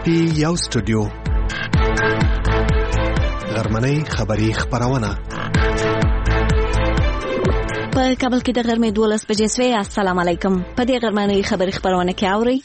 پی یو سټوډیو غرمنۍ خبری خبرونه په کابل کې د غرمې 12 بجې سوي. السلام علیکم. په دې غرمنۍ خبری خبرونه کې اوري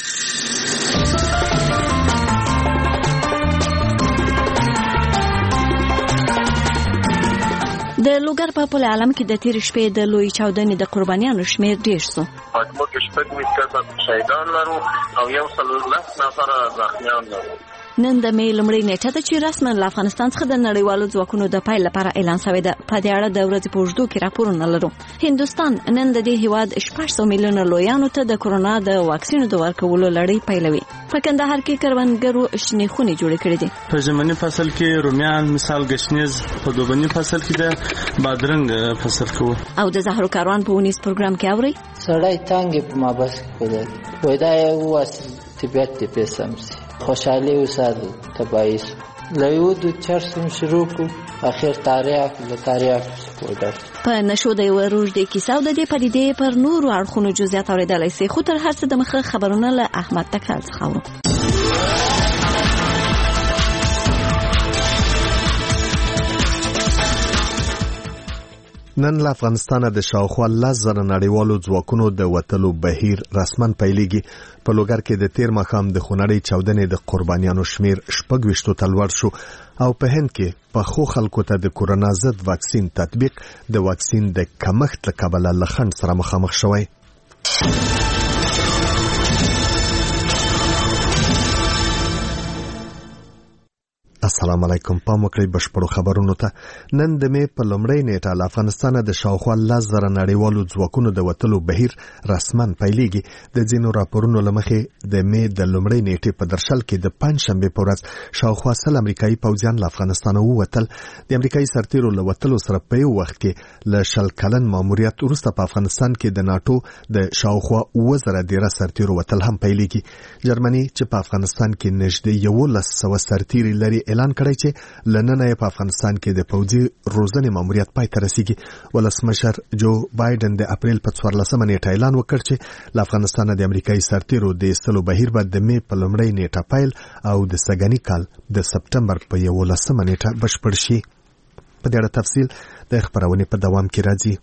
د لوګر په پل عالم کې د تیر شپې د لوی چاودنې د قربانیانو شمیر ډیر شو. موږ شپږ کسان شهیدان لرو او یو څلور نفر زخمیان لرو. نن د مې لومړۍ نیټه ده چې رسماً له افغانستان څخه د نړیوالو ځواکونو د پیل لپاره اعلان شوی ده. په دې اړه د ورځې په اوږدو کې راپورونه لرو. هندوستان نن د دې هیواد 600 میلیونه لویانو ته د کرونا د واکسینو د ورکولو لړۍ پیلوي. په کندهار کې کروندګرو شنې خونې جوړې کړې دي. په ژمني فصل کې رومیان مثال گشنیز، په دوبني فصل کې د بادرنګ فصل کوو. او د زهرو کاروان په ونیس پروګرام کې اوري سړی تانګ په مابس کې وای دا یو اصل طبيعت ته پېسمسي خوشحالي وساتل تبعیض لایود چرسم شروع کو اخر تاریخ وډر په نشو د وروج د کیسو د دې پدیدې پر نور اړخونو جزئیات اوریدلای شي. خو تر هر څه د مخه خبرونه له احمد تکال څخه اورو. نن له افغانستانه د شاوخوا 10,000 نړیوالو ځواکونو د وتلو بهیر رسمن پیلېږي. په لوګر کې د تیر ماښام د خونړۍ چاودنې د قربانیانو شمیر 26 ته لوړ شو او په هند کې په خو خلکو ته د کورونا ضد واکسین تطبیق د واکسین د کمښت له کبله له خنډ سره مخامخ شوی. السلام علیکم. پام وکړئ بشپړو خبرونو ته. نن د مې په لومړۍ نیټه له افغانستانه د شاوخوا 10,000 نړیوالو ځواکونو د وتلو بهیر رسمن پیلېږي. د ځینو راپورونو له مخې د مې د لومړۍ نیټې په درشل کې د پنځشنبې په ورځ شاوخوا 100 امریکایي پوځیان له افغانستانه ووتل. د امریکایي سرتیرو له وتلو سره په یو وخت کې له 100 کلن ماموریت وروسته په افغانستان کې د ناتو د شاوخوا 1013 سرتیرو وتل هم پیلېږي. جرمني چې په افغانستان کې نږدې 1100 سرتیري لري اعلان کړی چې لننه په افغانستان کې د پوځي روزنې ماموریت پای ته رسیږي. ولسمشر جو بایدن د اپریل په 14 نیټه اعلان وکړ چې له افغانستان د امریکایي سرتیرو د ایستلو بهیر به د مې په لومړۍ نیټه پیل او د سګنی کال د سپټمبر په 11 نیټه بشپړ شي. په دې اړه تفصیل د خبرونې په دوام کې راځي.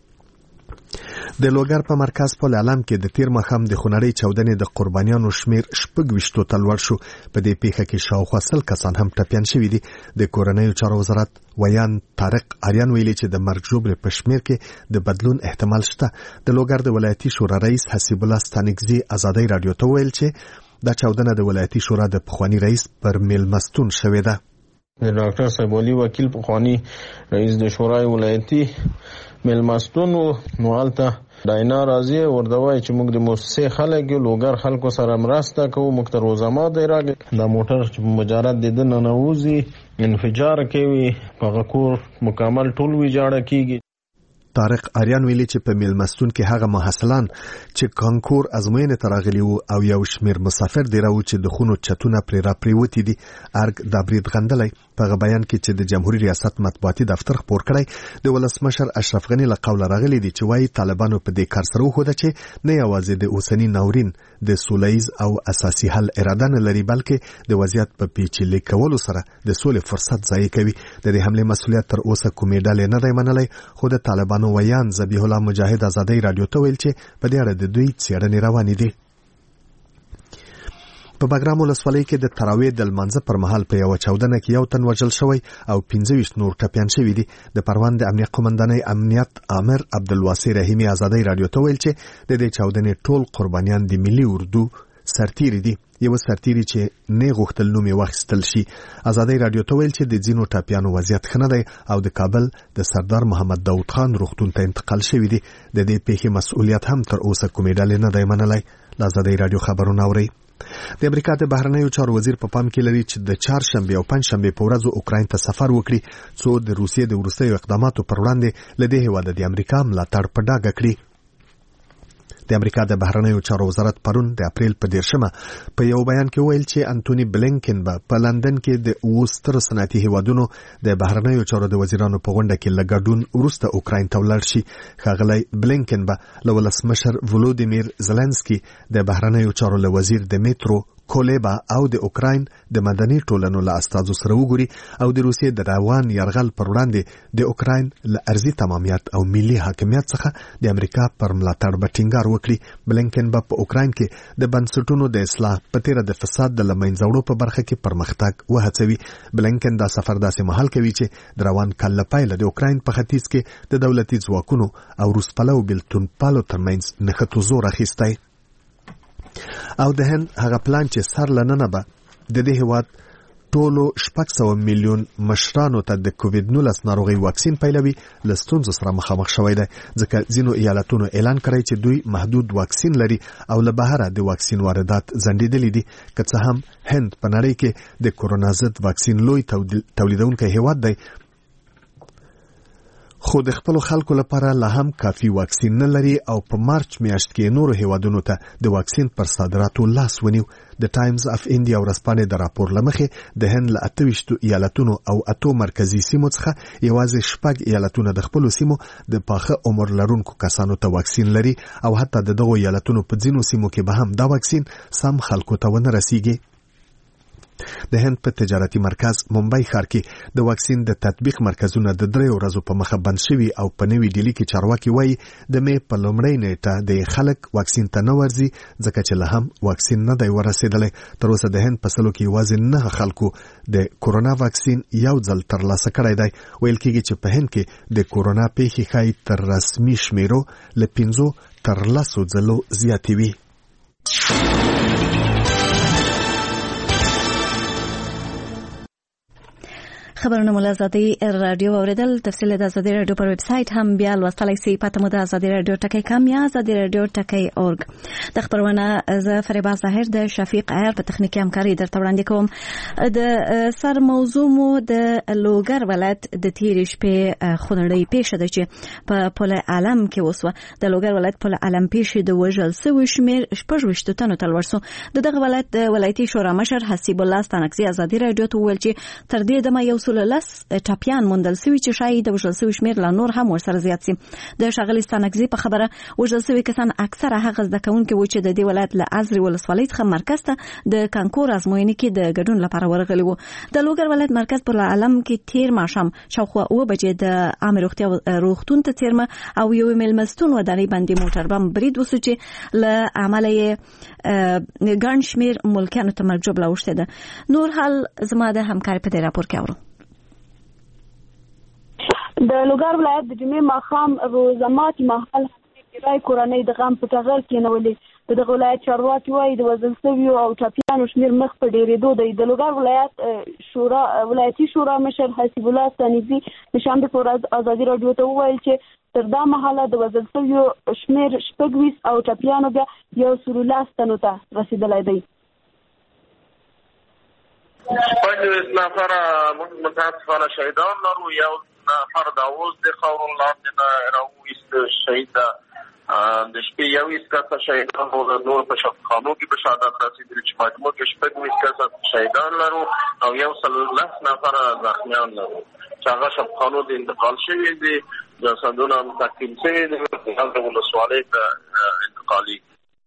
د لوګر په مرکز پل عالم کې د تیر ماښام د خونړۍ چاودنې د قربانیانو شمیر 26 ته لوړ شو. په دې پیښه کې شاوخوا 100 کسان هم ټپیان شوي دي. د کورنیو چارو وزارت ویان طارق آریان ویلي چې د مرګ ژوبلې په شمیر کې د بدلون احتمال شته. د لوګر د ولایتي شورا رئیس حسیب الله ستانکزي ازادۍ رادیو ته ویل چې دا چاودنه د ولایتي شورا د پخوانی رئیس پر میلمستون شوې ده. د ډاکټر صاحب علي وکیل پخوانی رئیس د شورای ولایتي میلمستون نو الته داینا راځي وردوای چې موږ د موسسې خلک لوګر خلکو سره مرسته کوو. موږ تر روزما دی راغی دا موټر چې مجرد د ننوزي انفجار کوي په غکور مکمل ټول ویجاړه کیږي. طارق آریان ویلي چې په میلمستون کې هغه محصلان چې کانکور ازموینې ته راغلي وو او یو شمیر مسافر دی راو چې د خونو چتونه پرې را پریوتي دي. ارګ د برید غندلای په بیان کې چې د جمهوریت ریاست مطبوعاتي دفتر خبر کړی د ولسمشر اشرف غنی له قوله راغلي دي چې وايي طالبانو په دې کار سره وخوده چې نه یوازې د اوسنی ناورین د سولهییز او اساسي حل اراده نه لري بلکې د وضعیت په پیچلي کولو سره د سولې فرصت ضایع کوي. د دې حمله مسؤلیت تر اوسه کومې ډلې نه دی منلای. خو د طالبانو ویان ذبیح الله مجاهد ازادۍ رادیو ته ویل چې په دې اړه د دوی څېړنې روانې دي. په بګرام ولسوالۍ کې د تراویح د لمانځه پر مهال په یو چاودنه کې یو تن وژل شوی او 25 نور ټپیان شوي دي. د پروان د امنیت قومندانۍ امنیت امر عبدالواسع رحیمي ازادۍ رادیو ته ویل چې د دې چاودنې ټول قربانیان د ملي اردو سرتیري دي. یو سرتیري چې نه غوښتل نوم یې واخیستل شي. ازادۍ رادیو ته ویل چې د ځینو ټپیانو وضعیت ښه نه دی او د کابل د سردار محمد داود خان روغتون ته انتقال شوی دی. د دې پیښې مسؤلیت هم تر اوسه کومې ډلې نه دی منلای. ازادۍ رادیو خبرونه اوري. د امریکا د بهرنیو چارو وزیر په پام کې لري چې د چهارشنبه او پنځشنبه په ورځو اوکراین ته سفر وکړي څو د روسیې د وروستیو اقداماتو پر وړاندې له دې هیواده د امریکا ملاتړ په ډاګه کړي. د امریکا د بهرنیو چارو وزارت پرون د اپریل په 10 په یو بیان کې ویل چې انټونی بلینکن به په لندن کې د اوستر صنعتي هیوادونو د بهرنیو چارو د وزیرانو په غونډه کې لګډون وروسته اوکراین ته ولاړ شي. ښاغلی بلینکن به له ولسمشر ولودیمیر زلنسکي د بهرنیو چارو له وزیر دمیترو کولیبا او د اوکراین د مدني ټولنو له استازو سره وګوري او د روسیې د روان یرغل پر وړاندې د اوکراین له ارضي تمامیت او ملي حاکمیت څخه د امریکا پر ملاتړ به ټینګار وکړي. بلنکن به په اوکراین کې د بنسټونو د اصلاح په تیره د فساد د لمنځه وړو په برخه کې پرمختګ وهڅوي. بلنکن دا سفر داسې مهال کوي چې د روان کال له پیله د اوکراین په ختیځ کې د دولتي ځواکونو او روس پلو بیلتون پالو ترمنځ نښتو زور اخیستی او د هند هغه پلان چې سر لننه به د دې هیواد ټولو 600 میلیون مشرانو ته د کووید-19 ناروغي واکسین پیلوي له ستونزو سره مخامخ شوی دی، ځکه ځینو ایالتونو اعلان کړی چې دوی محدود واکسین لري او له بهره د واکسین واردات ځنډېدلي دي. که څه هم هند په نړۍ کې د کورونا ضد واکسین لوی تولیدونکی هیواد دی، خو د خپل خلکو لپاره لا هم کافي واکسین نه لري او په مارچ میاشت کې نورو هیوادونو ته د واکسین پر صادراتو لاس ونیو. د ټایمز اف انډیا ورځپاڼې د راپور لمخې د هند له 28 ایالتونو او 8 مرکزی سیمو څخه یوازې 6 ایالتونه د خپل سیمو د پاخه عمر لرونکو کسانو ته واکسین لري او حتی د دغو ایالتونو په ځینو سیمو کې به هم دا واکسین سم خلکو ته ونه رسیږي. د هند په تجارتي مرکز ممبئی ښار کې د واکسین د تطبیق مرکزونه د 3 ورځو په مخه بند شوي او په نوي ډیلی کې چارواکي وایي د مې په لومړۍ نیټه د خلک واکسین ته نه ورځي ځکه چې له هم واکسین نه دی ورسېدلی. تر اوسه د هند په سلو کې یوازې 9 خلکو د کورونا واکسین یو ځل ترلاسه کړی دی. ویل کېږي چې په هند کې د کورونا پیښې ښایي تر رسمي شمیرو له 5 تر 10 ځلو زیاتې وي. خبرونه مو له ازادي رادیو اوریدل. تفصیل د ازادي رادیو پر ویب سټ هم بیا لوستلای شئ. پته مو د ازادي رادیو ټکی کام یا ازادي رادیو ټکی اورګ. د خبرونه ز فریبا ظاهر د شفیق عیار په تخنیکی همکاري درته وړاندې کوم. د سر موضوع مو د لوګر ولایت د تیرې شپې خونړۍ پیښه ده چې په پل عالم کې وسوه. د لوګر ولایت پل عالم پیښې د وژل شوي شمیر 26 تنو ته لوړ سو. د دغه ولایت د ولایتي شورا مشر حسیب الله ستانکزي ازادي رادیو ته وویل چې تر دې دمه یو لس ټاپیان موندل شوي چې شاید د وژل شوي شمیر لا نور هم ورسره زیات شي. د ښاغلي ستانکزي په خبره وژل شوي کسان اکثره هغه زده کوونکي وو چې د دې ولایت له ازرې ولسوالۍ څخه مرکز ته د کانکور ازموینې کې د ګډون لپاره ورغلي وو. د لوګر ولایت مرکز پر عالم کې تیر ماښام شاوخوا 9 بجې د عامه روغتیا روغتون ته څیرمه او یو میلمستون ودانۍ باندې موټر بم برید وسو چې له عمله یې ګڼ شمیر ملکیانو ته مرګ ژوبله اوښتې ده. نور حال زما د همکاري په دې راپور کې اورو. د لوګر ولایت د جمعې ماښام روزماتي مهال رای کورنۍ د غم په ټغر کېنولې. د دغه ولایت چارواکي وایي د وژل شویو او ټپیانو شمیر مخ په ډېرېدو دی. د لوګر ولایت ولایتي شورا مشر حسیب الله ستانکزي د شنبې په ورځ ازادي رادیو ته وویل چې تر دا مهاله د وژل شویو شمیر 26 او ټپیانو بیا 110 تنو ته رسېدلی دی. شپږ نفره موږ متاسفانه شهیدان لرو. یو نفر د اوس د خاورو لاندې نه راوویست شهید ده. د شپې 21 کسه شهیدان وو. نور په شفاخانو کې به شهادت رسېدلي چې مجموع کې 26 کسه شهیدان لرو او 110 نفره زخمیان لرو چې هغه شفاخانو د انتقال شوي دي. جسدونه تقسیم شوي دي د ولسوالۍ ته انتقالي.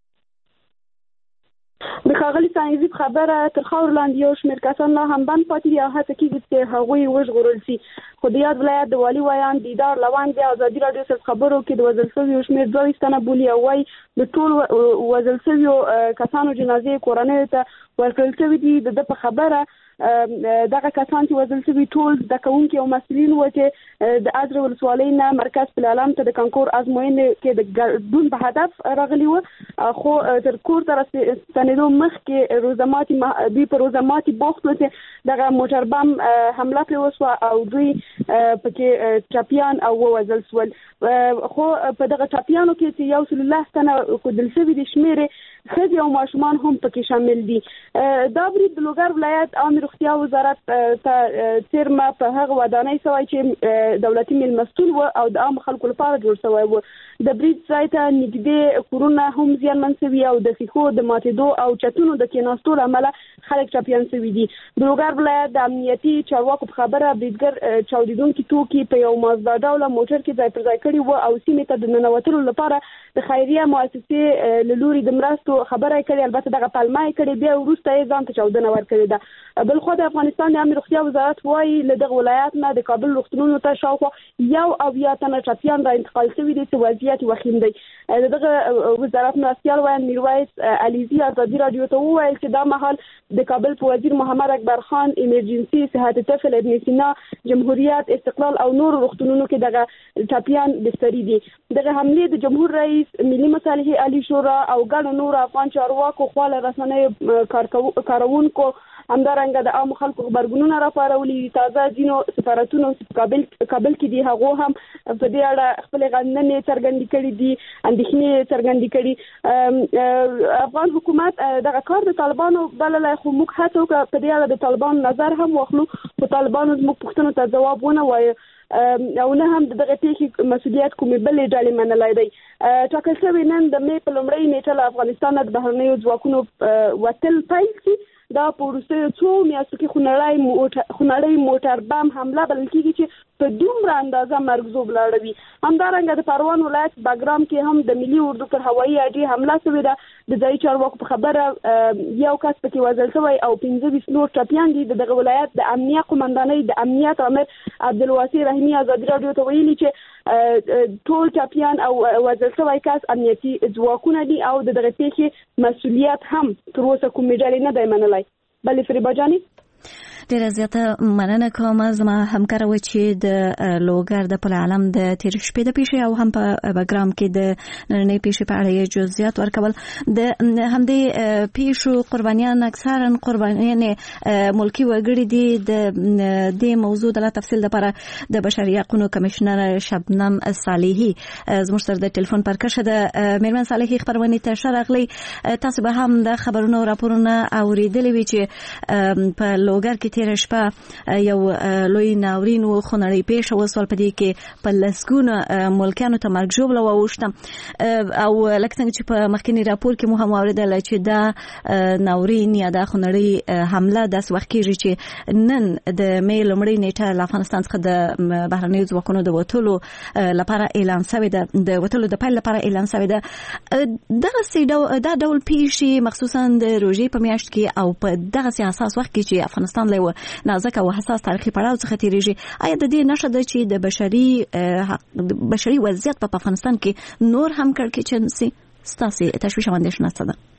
د ښاغلي ستانکزي په خبره تر خاورو لاندې یو شمېر کسان لا هم بند پاتې دي او هڅه کېږي چې هغوی وژغورل شي. خو د یاد ولایت د والي ویان دیدار لونګ د ازادي رادیو سره خبرو کې د وژل شویو شمېر 22 تنه بولي او وایي د ټول وژل شویو کسانو جنازې کورنیو ته ورکړل شوي دي. د ده په خبره دغه کسان چې وژل شوي ټول زده کوونکي او مسؤلین وو چې د ازرې ولسوالۍ نه مرکز پل عالم ته د کانکور ازموینې کې د ګډون په هدف راغلي وو. خو تر کور ته ستنېدو مخکې دوی په روزماتي بوخت وو چې دغه موټر بم حمله پرې وسوه او دوی پکې ټپیان او ووژل شول. خو په دغه ټپیانو کې چې 110 تنه ښودل شوي دي شمېرې ښځې او ماشومان هم پکې شامل دي. دا برید د لوګر ولایت عامه روغتیا وزارت ته څیرمه په هغه ودانۍ سوی چې دولتي میلمستون و او د عامو خلکو لپاره جوړ سوی و. د برید ځای ته نږدې کورونه هم زیانمن شوي او د ښیښو د ماتېدو او چتونو د کېناستو له امله خلک ټپیان شوي دي. د لوګر ولایت د امنیتي چارواکو په خبره بریدګر چاودېدونکي توکي په یو مازدا ډوله موټر کې ځای پر ځای کړي و او سیمې ته د ننوتلو لپاره د خیریه مؤسسې له لوري د مرستو خبره کړې، البته دغه پلمه یې کړې، بیا وروسته یې ځان ته چاودنه ورکړې ده. بل خو د افغانستان د عامه روغتیا وزارت وایي له دغه ولایت نه د کابل روغتونونو ته شاوخوا 1 تنه ټپیان را انتقال شوي دي چې وضعیت وخیم دی. دغه وزارت مرستیال وایي میرویس علیزي ازادي راډیو ته وویل چې دا مهال د کابل په وزیر محمد اکبر خان ایمرجنسي صحت طفل ابن سینا جمهوریت استقلال او نور روغتونونو کې دغه ټپیان بستري دي. دغه حمله د جمهور رئیس ملي مصالحې علی شورا او ګڼو نور افغان چارواکو خو له رسنیو کارونکو همدارنګه د عام خلکو خبرګونونه راپارولي. تازه ځینو سفارتونو کابل کې دي هغه هم په دې اړه خپل غندنې څرګندې کړې دي، اندېښنې څرګندې کړې. افغان حکومت دغه کار د طالبانو بللی، خو موږ هڅه وکړه په دې اړه د طالبانو نظر هم واخلو، خو طالبانو زموږ پوښتنو ته ځواب ونه وایي او نه هم دغه پیښې مسؤلیت کومې بلې ډلې منلی دی. ټاکل شوی نن د مې په لومړۍ نیټه له افغانستان د بهرنیو ځواکونو وتل پیل شي. دا په وروستیو څو میاشتو کې خونړۍ موټر بم حمله بلل کېږي چې په دومره اندازه مرګزوب لاړوي. همدارنګه د پروان ولایت باګرام کې هم د ملي اردو پر هوایي اډې حمله شوې ده. د ځایي چارواکو په خبره یو کس پکې وژل شوی او 15 نور ټپیان دي. دغه ولایت د امنیه قومندانۍ د امنیت امر عبدالواسع رحیمي ازادي راډیو ته ویلي چې ټول ټپیان او وژل شوی کس امنیتي ځواکونه دي او دغه پیښې مسؤلیت هم تر اوسه کومې ډلې نه دی منلی. بلې فریبا جانې ډیره زیاته مننه کوم. زما همکار و چې د لوګر د پل عالم د تیر شپې د پیښې او هم په بګرام کې د نننۍ پیښې په اړه جزئیات ورکول. د همدې پیښو قربانیان اکثرا قربانیان ملکی وګړي دي. د دې موضوع د تفصیل لپاره د بشري حقوقو کمشنر شبنم صالحي زموږ سره د ټلیفون پر کښه ده. میرمن صالحي خبرونه ته شرغلي، تاسو به هم د خبرونو راپورونه اوریدلي وي چې په لوګر کې تیر شپه یو لوی ناورین و خونړۍ پیښه وسول، په دې کې په لسګونه ملکیانو ته مرګ ژوبله واوښته او لکه څنګه چې په مخکینی راپور کې مو هم اوریدل چې دا ناورین یا دا خونړۍ حمله داس وخت کېږي چې نن د مې لومړۍ نیټه له افغانستان څخه د بهرنیو ځواکونو د وتلو لپاره اعلان شوی ده، د وتلو د پیل لپاره اعلان شوی ده. دا ډول پیښې مخصوصا د روژې په میاشت کې او په دغه اساس وخت کې چې افغانستان له نازک او حساس تاریخي پړاو څخه تیریږي، آیا د دې نښه ده چې د بشري وضعیت په افغانستان کې نور هم کړکېچن سي؟ ستاسې تشویش او اندېښنه څه ده؟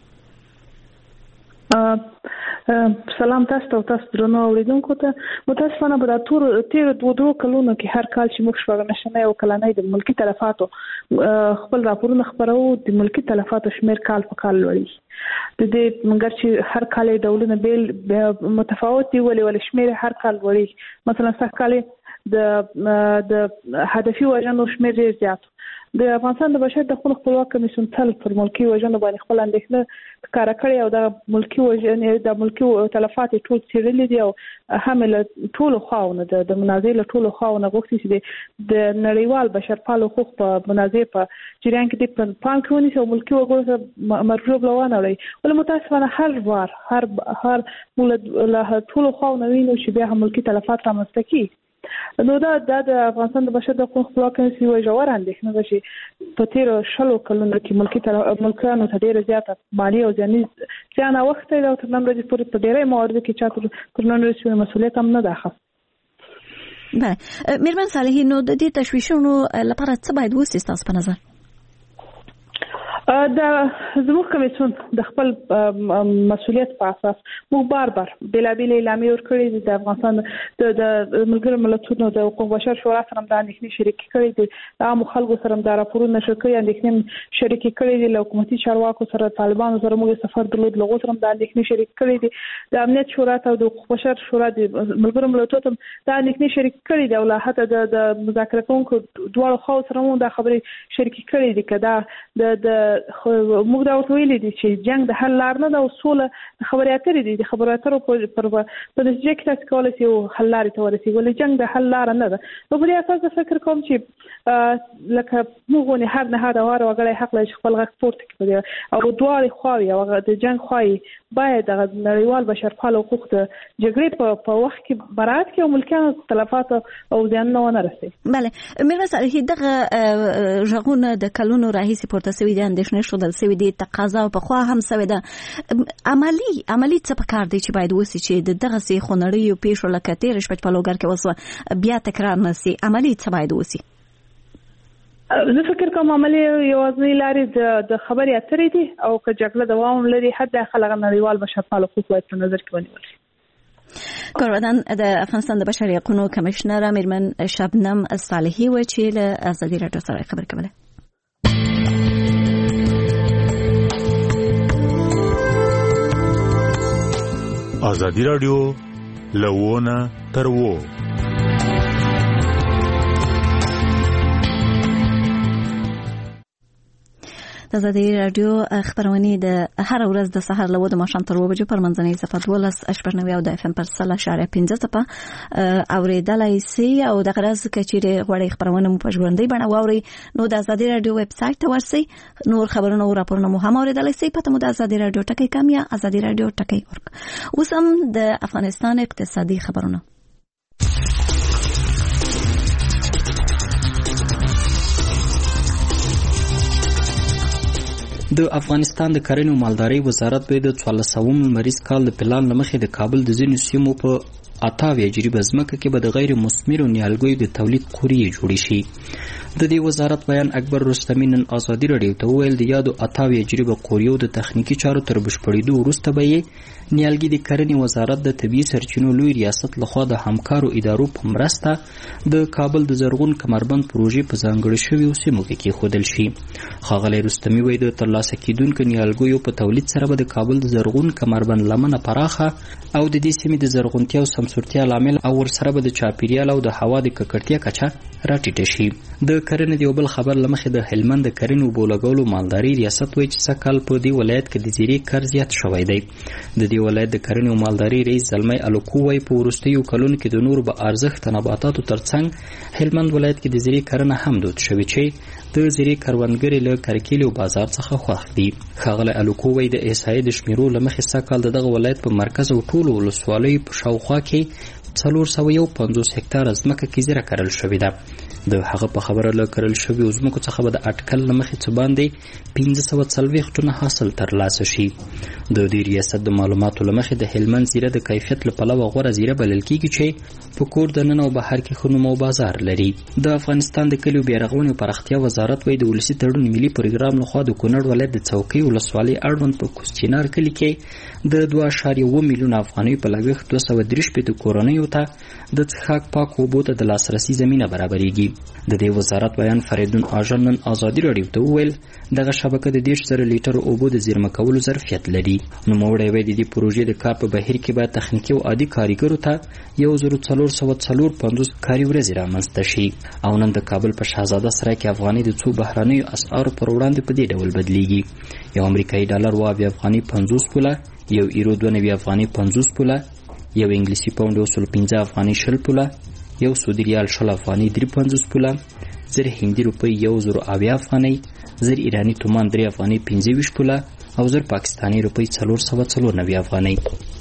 سلام تاسو ته او تاسو درنو اوریدونکو ته. متاسفانه په تیر 2 کلونو کې هر کال چې موږ شپږ نشنه او کلانې د ملکی تلفاتو خپل راپورونه خبرو، د ملکی تلفاتو شمیر کال په کال لوړي. د دې مګر چې هر کال ډولونه بیل متفاوت دي، ولې شمیر هر کال لوړي. مثلا څه کال د هدفي وژنو شمیر ډیر زیات. د افغانستان د بشر د خپلواک کمیسیون تل پر ملکی وژنو باندې خپل اندېښنه ښکاره کړې او د ملکی وژنې د ملکی تلفات ټول څېړلي دي او هم له ټولو خواونو د منازعې له ټولو خواونو غوښتي چې د نړیوال بشرپالو حقوق په منازعې په جریان کې د پام کې ونیسي او ملکی وګړو ته مرجوب لونه وړي. ولې متاسفانه هر له ټولو خواونو وینو چې بیا هم ملکی تلفات رامنځته کیږي. نو دا د افغانستان د بشر د حقوقو خپلواک کمیسیون یوه ژوره اندېښنه ده چې په تېرو 20 کلونو کې ملکیانو ته ډېره زیاته مالي او زیان اوښتی دی او تر نن ورځې پورې په ډېری مواردو کې چا تر نن ورځې پورې مسؤلیت هم نه ده اخیستی. بله میرمن صالحي، نو د دې تشویشونو لپاره څه باید وسي ستاسو په نظر؟ د زموږ کمیسیون د خپل مسؤلیت په اساس موږ بار بېلابېلې اعلامیې ورکړې دي. د افغانستان د ملګرو ملتونو د حقوق بشر شورا سره هم دا اندېښنې شریکې کړې دي، د عامو خلکو سره هم دا راپورونه نشر کړي اندېښنې شریکې کړې دي. له حکومتي چارواکو سره طالبانو سره موږ سفر درلود، له هغو سره هم دا اندېښنې شریکې کړې دي. د امنیت شورا ته او د حقوق بشر شورا د ملګرو ملتونو ته دا اندېښنې شریکې کړې دي او لا حتی د مذاکره کوونکو دواړو خواو سره هم دا خبرې شریکې کړې دي که دا موږ دا ورته ویلي دي چې جنګ د حل لار نه ده او سوله د خبرې اترې دي. د خبرې اترو په نتیجه کې تاسو کولی شئ یو حل لارې ته ورسېږئ، ولې جنګ د حل لاره نه ده. نو په دې اساس زه فکر کوم چې لکه موږ ونې هر نهاد او هر وګړی حق لري چې خپل غږ پورته کړي او دواړې خواوې او د جنګ خواوې باید د نړیوال بشرپالو حقوق د جګړې په وخت کې برات کې او ملکیانو تلفات او زیانونه ونه رسي. بله میرمن صالحي، دغه غږونه د کلونو راهیسې پورته شوي دي، اندېښنې اندېښنې ښودل سوي دي تقاضا پخوا هم سوې ده عملي څه پکار دی چې باید وسي چې د دغسې خونړیو پیښو لکه تېره شپه په لوګر کې وسوه بیا تکرار نه سي عملي څه باید وسي زه فکر کوم عملي یوازې لارې د خبرې اترې دي او که جګړه دوام لري حتی خلک نړیوال بشرپاله حقوق باید په نظر کې ونیول شي. کارودان د افغانستان د بشري حقوقو کمشنره میرمن شبنم صالحي و چې له ازادي راډیو سره خبرې کوله. ازادي راډیو لوونه تر وو د ازادي راډیو خبرونه د هر ورځ د سحر له 2 ماښام تر 2 بجې پر منځنۍ صفحه 12.9 او د اف ام پر 3.15 صفحه اوریدلای سي او د غرض کچېره غوړې خبرونه مو په ژوندۍ بڼه واوري نو د ازادي راډیو ویب سټ ته ورسئ نور خبرونه او راپورونه مو هم اوریدلای سي پته مو د ازادي راډیو ټکی کام یا ازادي راډیو ټکی ورک. اوس هم د افغانستان اقتصادي خبرونه. د افغانستان د کرنې او مالدارۍ وزارت به د 14 لمریز کال د پلان لمخې د کابل د ځینو سیمو په 88 جریبه ځمکه کې به د غیر مثمرو نیالګیو د تولید قوریې جوړې شي. د دې وزارت بیان اکبر رستمی نن ازادي راډیو ته وویل د یادو 88 جریبه قوریو د تخنیکی چارو تر بشپړېدو وروسته به یې نیالګي د کرنې وزارت د طبیعي سرچینو لوی ریاست لخوا د همکارو ادارو په مرسته د کابل د زرغون کمربند پروژې په ځانګړې شویو سیمو کې کېښودل شي. ښاغلی رستمی وایي د ترلاسه کېدونکو نیالګیو په تولید سره به د کابل د زرغون کمربند لمنه پراخه او د دې سیمې د زرغونتیا او سمسورتیا لامل او ورسره به د چاپیریال او د هوا د ککړتیا کچه راټیټه شي. د کرنې د یو بل خبر لمخې د هلمند د کرنې اوبو لګولو مالداري ریاست وایي چې سږ کال په دې ولایت کې د زیرې کار زیات شوی دی. د دې ولایت د کرنې او مالداري رئیس زلمی الوکو وایي په وروستیو کلونو کې د نورو به ارزښت نباتاتو ترڅنګ هلمند ولایت کې د زیرې کرنه هم دود شوې چې د زیرې کروندګرې له کرکیلې او بازار څخه خوښ دي. ښاغلی الوکو وایي د احصایې د شمیرو له مخې سږ کال د دغه ولایت په مرکز او ټولو ولسوالیو په شاوخوا کې 451 هکتاره ځمکه کې زیره کرل شوې ده. د هغه په خبره له کرل شویو ځمکو څخه به د اټکل له مخې څه باندې 1540 ټنه حاصل ترلاسه شي. د دې ریاست د معلوماتو له مخې د هلمند زیره د کیفیت له پلوه غوره زیره بلل کېږي چې په کور دننه او بهر کې ښه نوم او بازار لري. د افغانستان د کلیو بیارغونې او پراختیا وزارت وایي د ولسي تړون ملي پروګرام لخوا د کونړ ولایت د څوکۍ ولسوالۍ اړوند په کوسچینار کلي کې د 2.1 میلیون افغانیو په لګښت 230 کورنیو ته د څښاک پاکو اوبو ته د لاسرسي زمینه برابرېږي. د دې وزارت بیان فریدون آژان نن ازادي راډیو ته وویل دغه شبکه د 10,000 لیټر اوبو د زیرمه کولو ظرفیت لري. نوموړی وایي د دې پروژې د کار په بهیر کې باید تخنیکي او عادي کارګرو ته 1454 کاري ورځې رامنځته شي. او نن د کابل په شهزاده سرای کې افغاني د څو بهرنیو اسعارو پر وړاندې په دې ډول بدلیږي. یو امریکایي ډالر 2 افغاني 50 پوله، یو ایرو 2 افغاني 50 پوله، یو انګلیسي پاونډ 15 افغاني 20 پوله، یو سعودي ریال 20 افغاني 53 پوله، زر هندي روپۍ 1080 افغاني، زر ایرانی تومان 3 افغاني 25 پوله او زر پاکستانی روپۍ 494 افغاني.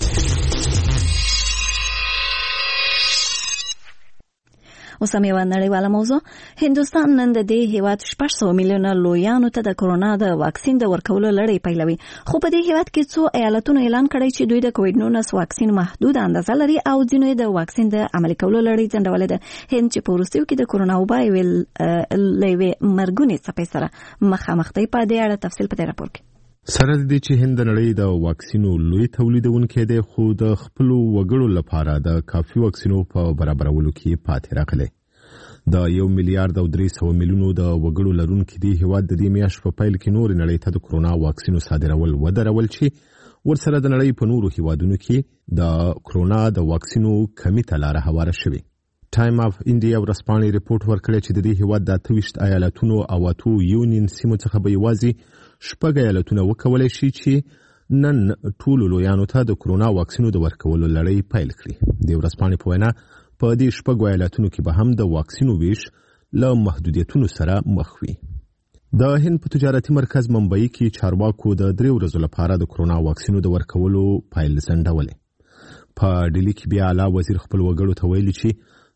اوس هم یوه نړیواله موضوع. هندوستان نن د دې هیواد 600 میلیونه لویانو ته د کرونا د واکسین د ورکولو لړۍ پیلوي. خو په دې هیواد کې څو ایالتونو اعلان کړی چې دوی د کووډ-19 واکسین محدود اندازه لري او ځینو د واکسین د عملي کولو لړۍ ځنډولې ده. هند چې په وروستیو کې د کرونا وبا لوی مرګونې څپې سره مخامخ دی. په دې اړه تفصیل په دې راپور کې. سره دې چې هند نړۍ د واکسینو لوی تولیدونکې دی خو د خپل وګړو لپاره د کافي واکسینو په برابرولو کې پاتې راغلی. د 1 میلیارډ او 300 میلیونو د وګړو لرونکي دی هیواد د دې میاشت په پیل کې نور نړۍ ته د کرونا واکسینو صادرول ودرول چې ورسره د نړۍ په نورو هیوادونو کې د کرونا د واکسینو کمی ته لاره هواره شوې. ټایم اف انډیا ورسپانې ریپورت ورکړی چې د دې هیواد د 28 ایالتونو او 8 یونین سیمو څخه به یوازې 6 ایالتونه وکولای شي چې نن ټولو لویانو ته د کرونا واکسینو د ورکولو لړۍ پیل کړي. د ورسپانې په وینا په دې 6 ایالتونو کې به هم د واکسینو ویش له محدودیتونو سره مخ وي. د هند په تجارتي مرکز ممبئی کې چارواکو د 3 ورځو لپاره د کرونا واکسینو د ورکولو پیل ځنډولې. په ډیلی کې بیا اعلی وزیر خپل وګړو ته ویلي چې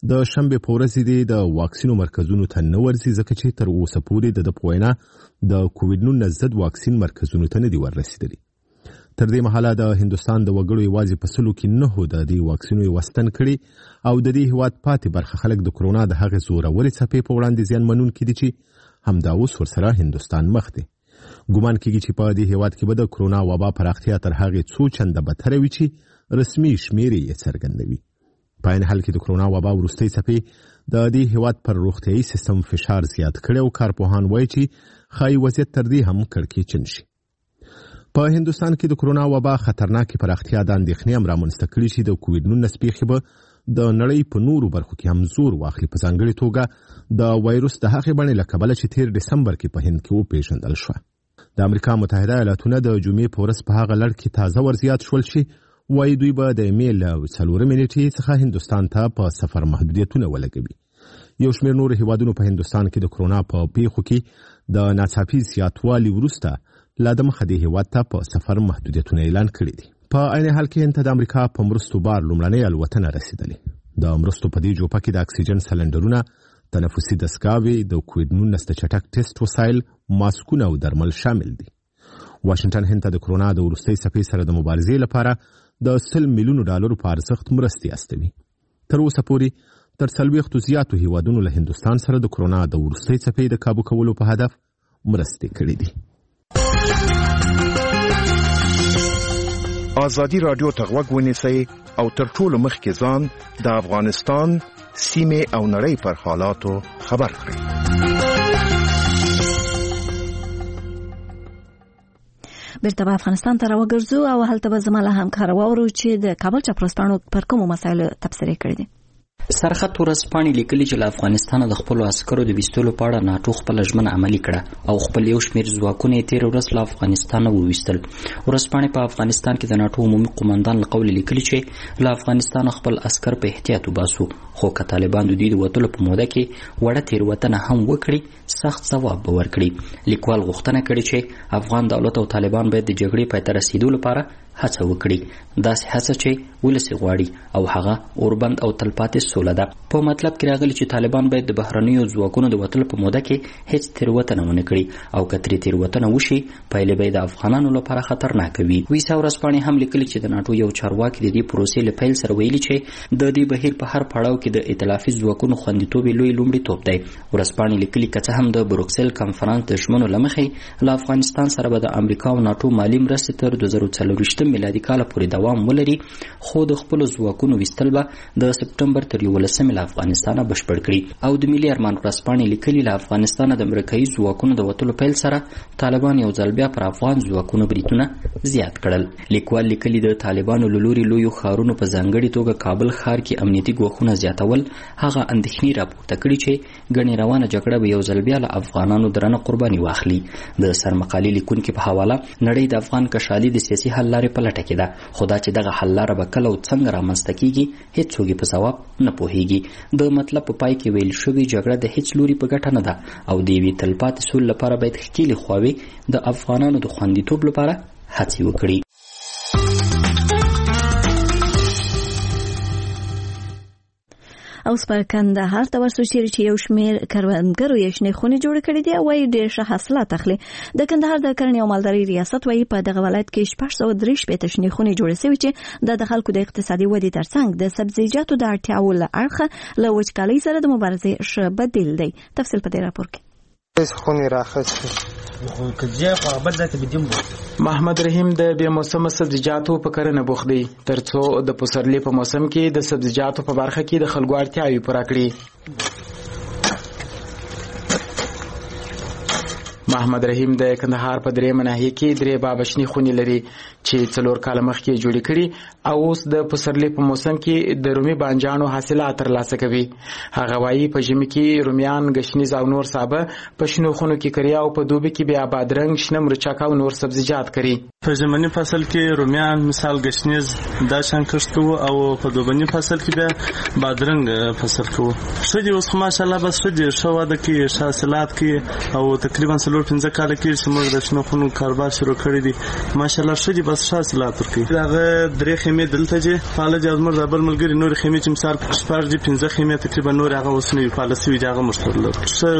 د شنبه په ورځ د واکسینو مرکزونو ته نه ورځي ځکه چې تر اوسه پورې د پوینا د کووډ-19 ضد واکسین مرکزونو ته نه دی ورسېدلی. تر دې مهاله د هندستان د وګړو یوازې په سلو کې 9 د دې واکسینو وستن کړي او د دې هیواد پاتې برخه خلک د کرونا د هغې زورورې څپې په وړاندې زیان منونکي دي چې همدا اوس ورسره هندستان مخ دی. ګومان کېږي چې په دې هیواد کې به د کرونا وبا پراختیا تر هغې څو چنده بدتره وي چې رسمي شمیرې یې څرګندوي. په عین حال کې د کرونا وبا وروستۍ څپې د دې هیواد پر روغتیایي سیستم فشار زیات کړی او کارپوهان وایي چې ښایي وضعیت تر دې هم کړکېچن شي. په هندستان کې د کرونا وبا خطرناکې پراختیا د اندېښنې هم رامنځته کړي چې د کووډ-19 پیښې به د نړۍ په نورو برخو کې هم زور واخلي. په ځانګړې توګه د وایروس د هغې بڼې له کبله چې تیر ډسمبر کې په هند کې وپېژندل شوه. د امریکا متحده ایالاتونه د جمعې په ورځ په هغه لړ کې تازه ورزیات شول چې وایي دوی به د مې له 4 نیټې څخه هندوستان ته په سفر محدودیتونه ولګوي. یو شمېر نور هیوادونو په هندوستان کې د کرونا په پیښو کې د ناڅاپي زیاتوالي وروسته لا د مخه د هیواد ته په سفر محدودیتونه اعلان کړي دي. په عین حال کې هند ته د امریکا په مرستو بار لومړنۍ الوتنه رسیدلې. د مرستو په دې جوپه کې د اکسیجن سلنډرونه، تنفسي دستګاوې، د کووډ-19 د چټک ټیسټ وسایل، ماسکونه او درمل شامل دي. واشنگټن هند ته د کرونا د وروستۍ څپې سره د مبارزې لپاره د $100 میلیون په ارزښت مرستې استوي. تر اوسه پورې تر 40 زیاتو هیوادونو له هندوستان سره د کرونا د وروستۍ څپې د کابو کولو په هدف مرستې کړې دي. آزادی رادیو ته غوږ ونیسئ او تر ټولو مخکې ځان د افغانستان سیمې او نړۍ پر حالاتو خبر کړئ. بیرته به افغانستان ته راوګرځو او هلته به زما له همکاره واورو چې د کابل چاپلوسپاڼو پر کومو مسایلو تبصرې کړې دي. سرحد ورځپاڼې لیکلي چې له افغانستانه د خپلو عسکرو د ویستلو په اړه ناټو خپله ژمنه عملي کړه او خپل یو شمېر ځواکونه یې تېره ورځ له افغانستانه وویستل. ورځپاڼې په افغانستان کې د ناټو عمومي قومندان له قوله لیکلي چې له افغانستانه خپل عسکر په احتیاط وباسو، خو که طالبان د دوی د وتلو په موده کې وړه تېروتنه هم وکړي سخت ځواب به ورکړي. لیکوال غوښتنه کړې چې افغان دولت او طالبان باید د جګړې پای ته رسیدو لپاره هڅه وکړي، داسې هڅه چې ولس غواړي او هغه اوربند او تلپاتې سوله ده. په مطلب کې راغلي چې طالبان باید د بهرنیو ځواکونو د وتلو په موده کې هیڅ تېروتنه ونه کړي او که ترې تېروتنه وشي پایلې به د افغانانو لپاره خطرناکه وي. ویسا ورځپاڼې هم لیکلي چې د ناټو یو چارواکي د دې پروسې له پیل سره ویلي چې د دې بهیر په هر پړاو کې د ائتلافي ځواکونو خوندیتوب لوی لومړیتوب دی. ورځپاڼې لیکلي که څه هم د بروکسل کنفرانس د ژمنو له مخې له افغانستان سره به د امریکا او ناټو مالي مرستې تر 2024 میلادي کال پورې دوام ولري، خو د خپل ځواکونو ویستل به د سپټمبر تر 11 له افغانستانه بشپړ کړي. او د ملي ارمان ورځپاڼې لیکلي له افغانستانه د امریکایي ځواکونو د وتلو پیل سره طالبان یو ځل بیا پر افغان ځواکونو بریدونه زیات کړل. لیکوال لیکلي د طالبانو له لوري لویو ښارونو په ځانګړې توګه کابل ښار کې امنیتي ګواښونه زیاتول هغه اندېښنې راپورته کړي چې ګڼې روانه جګړه به یو ځل بیا له افغانانو درنه قرباني واخلي. د سرمقالې لیکونکي په حواله نړۍ د افغان کشالي د سیاسي حل لارې په لټه کې ده، خو دا چې دغه حل لاره به کله او څنګه رامنځته کیږي هیڅوک یې په ځواب نه پوهیږي. د مطلب په پای کې ویل شوې جګړه د هیڅ لوري په ګټه نه ده او د یوې تلپاتې سولې لپاره باید ښکېلې خواوې د افغانانو د خوندیتوب لپاره هڅې وکړي. او په کندهار ته ورسو چې یو شمېر کروندګرو یې شنې خونې جوړې کړې دي او وايي ډېر ښه حاصلات اخلي. د کندهار د کرنې او مالدارۍ ریاست وايي په دغه ولایت کې 603 شنې خونې جوړې شوې چې د خلکو د اقتصادي ودې ترڅنګ د سبزیجاتو د اړتیاوو له اړخه له وچکالۍ سره د مبارزې ښه بدیل دی. تفصیل په دې راپور کې. محمد رحیم د بې موسمه سبزیجاتو په کرنه بوخت دی ترڅو د پسرلي په موسم کې د سبزیجاتو په برخه کې د خلکو اړتیاوې پوره کړي. محمد رحیم د کندهار په درېیمه ناحیه کې 3 بابشني خونې لري چې 4 کاله مخکې جوړې کړي او اوس د پسرلي په موسم کې د رومي بانجانو حاصلات ترلاسه کوي. هغه وايي په ژمي کې رومیان، ګشنیز او نور سابه په شنو خونو کې کري او په دوبي کې بیا بادرنګ، شنه مرچک او نور سبزیجات کري. په ژمني فصل کې رومیان، مثال ګشنیز دا شان کښت کوو او په دوبني فصل کې بیا بادرنګ فصل کوو. ښه دي اوس ماشاءالله بس ښه دي، ښه وده کوي، ښه حاصلات کوي او تقریبا 4 15 کال کې چې موږ د شنو خونو کاروبار شروع کړی دی ماشاءالله ښه دي بس ښه حاصلات ورکوي هغه 3 خیمې دلته چې فعال دي زموږ د بل ملګري نور خیمې چې مثال شپږ دي 15 خیمې تقریبا نور هغه اوس نه فعال شوي دي هغه مرسته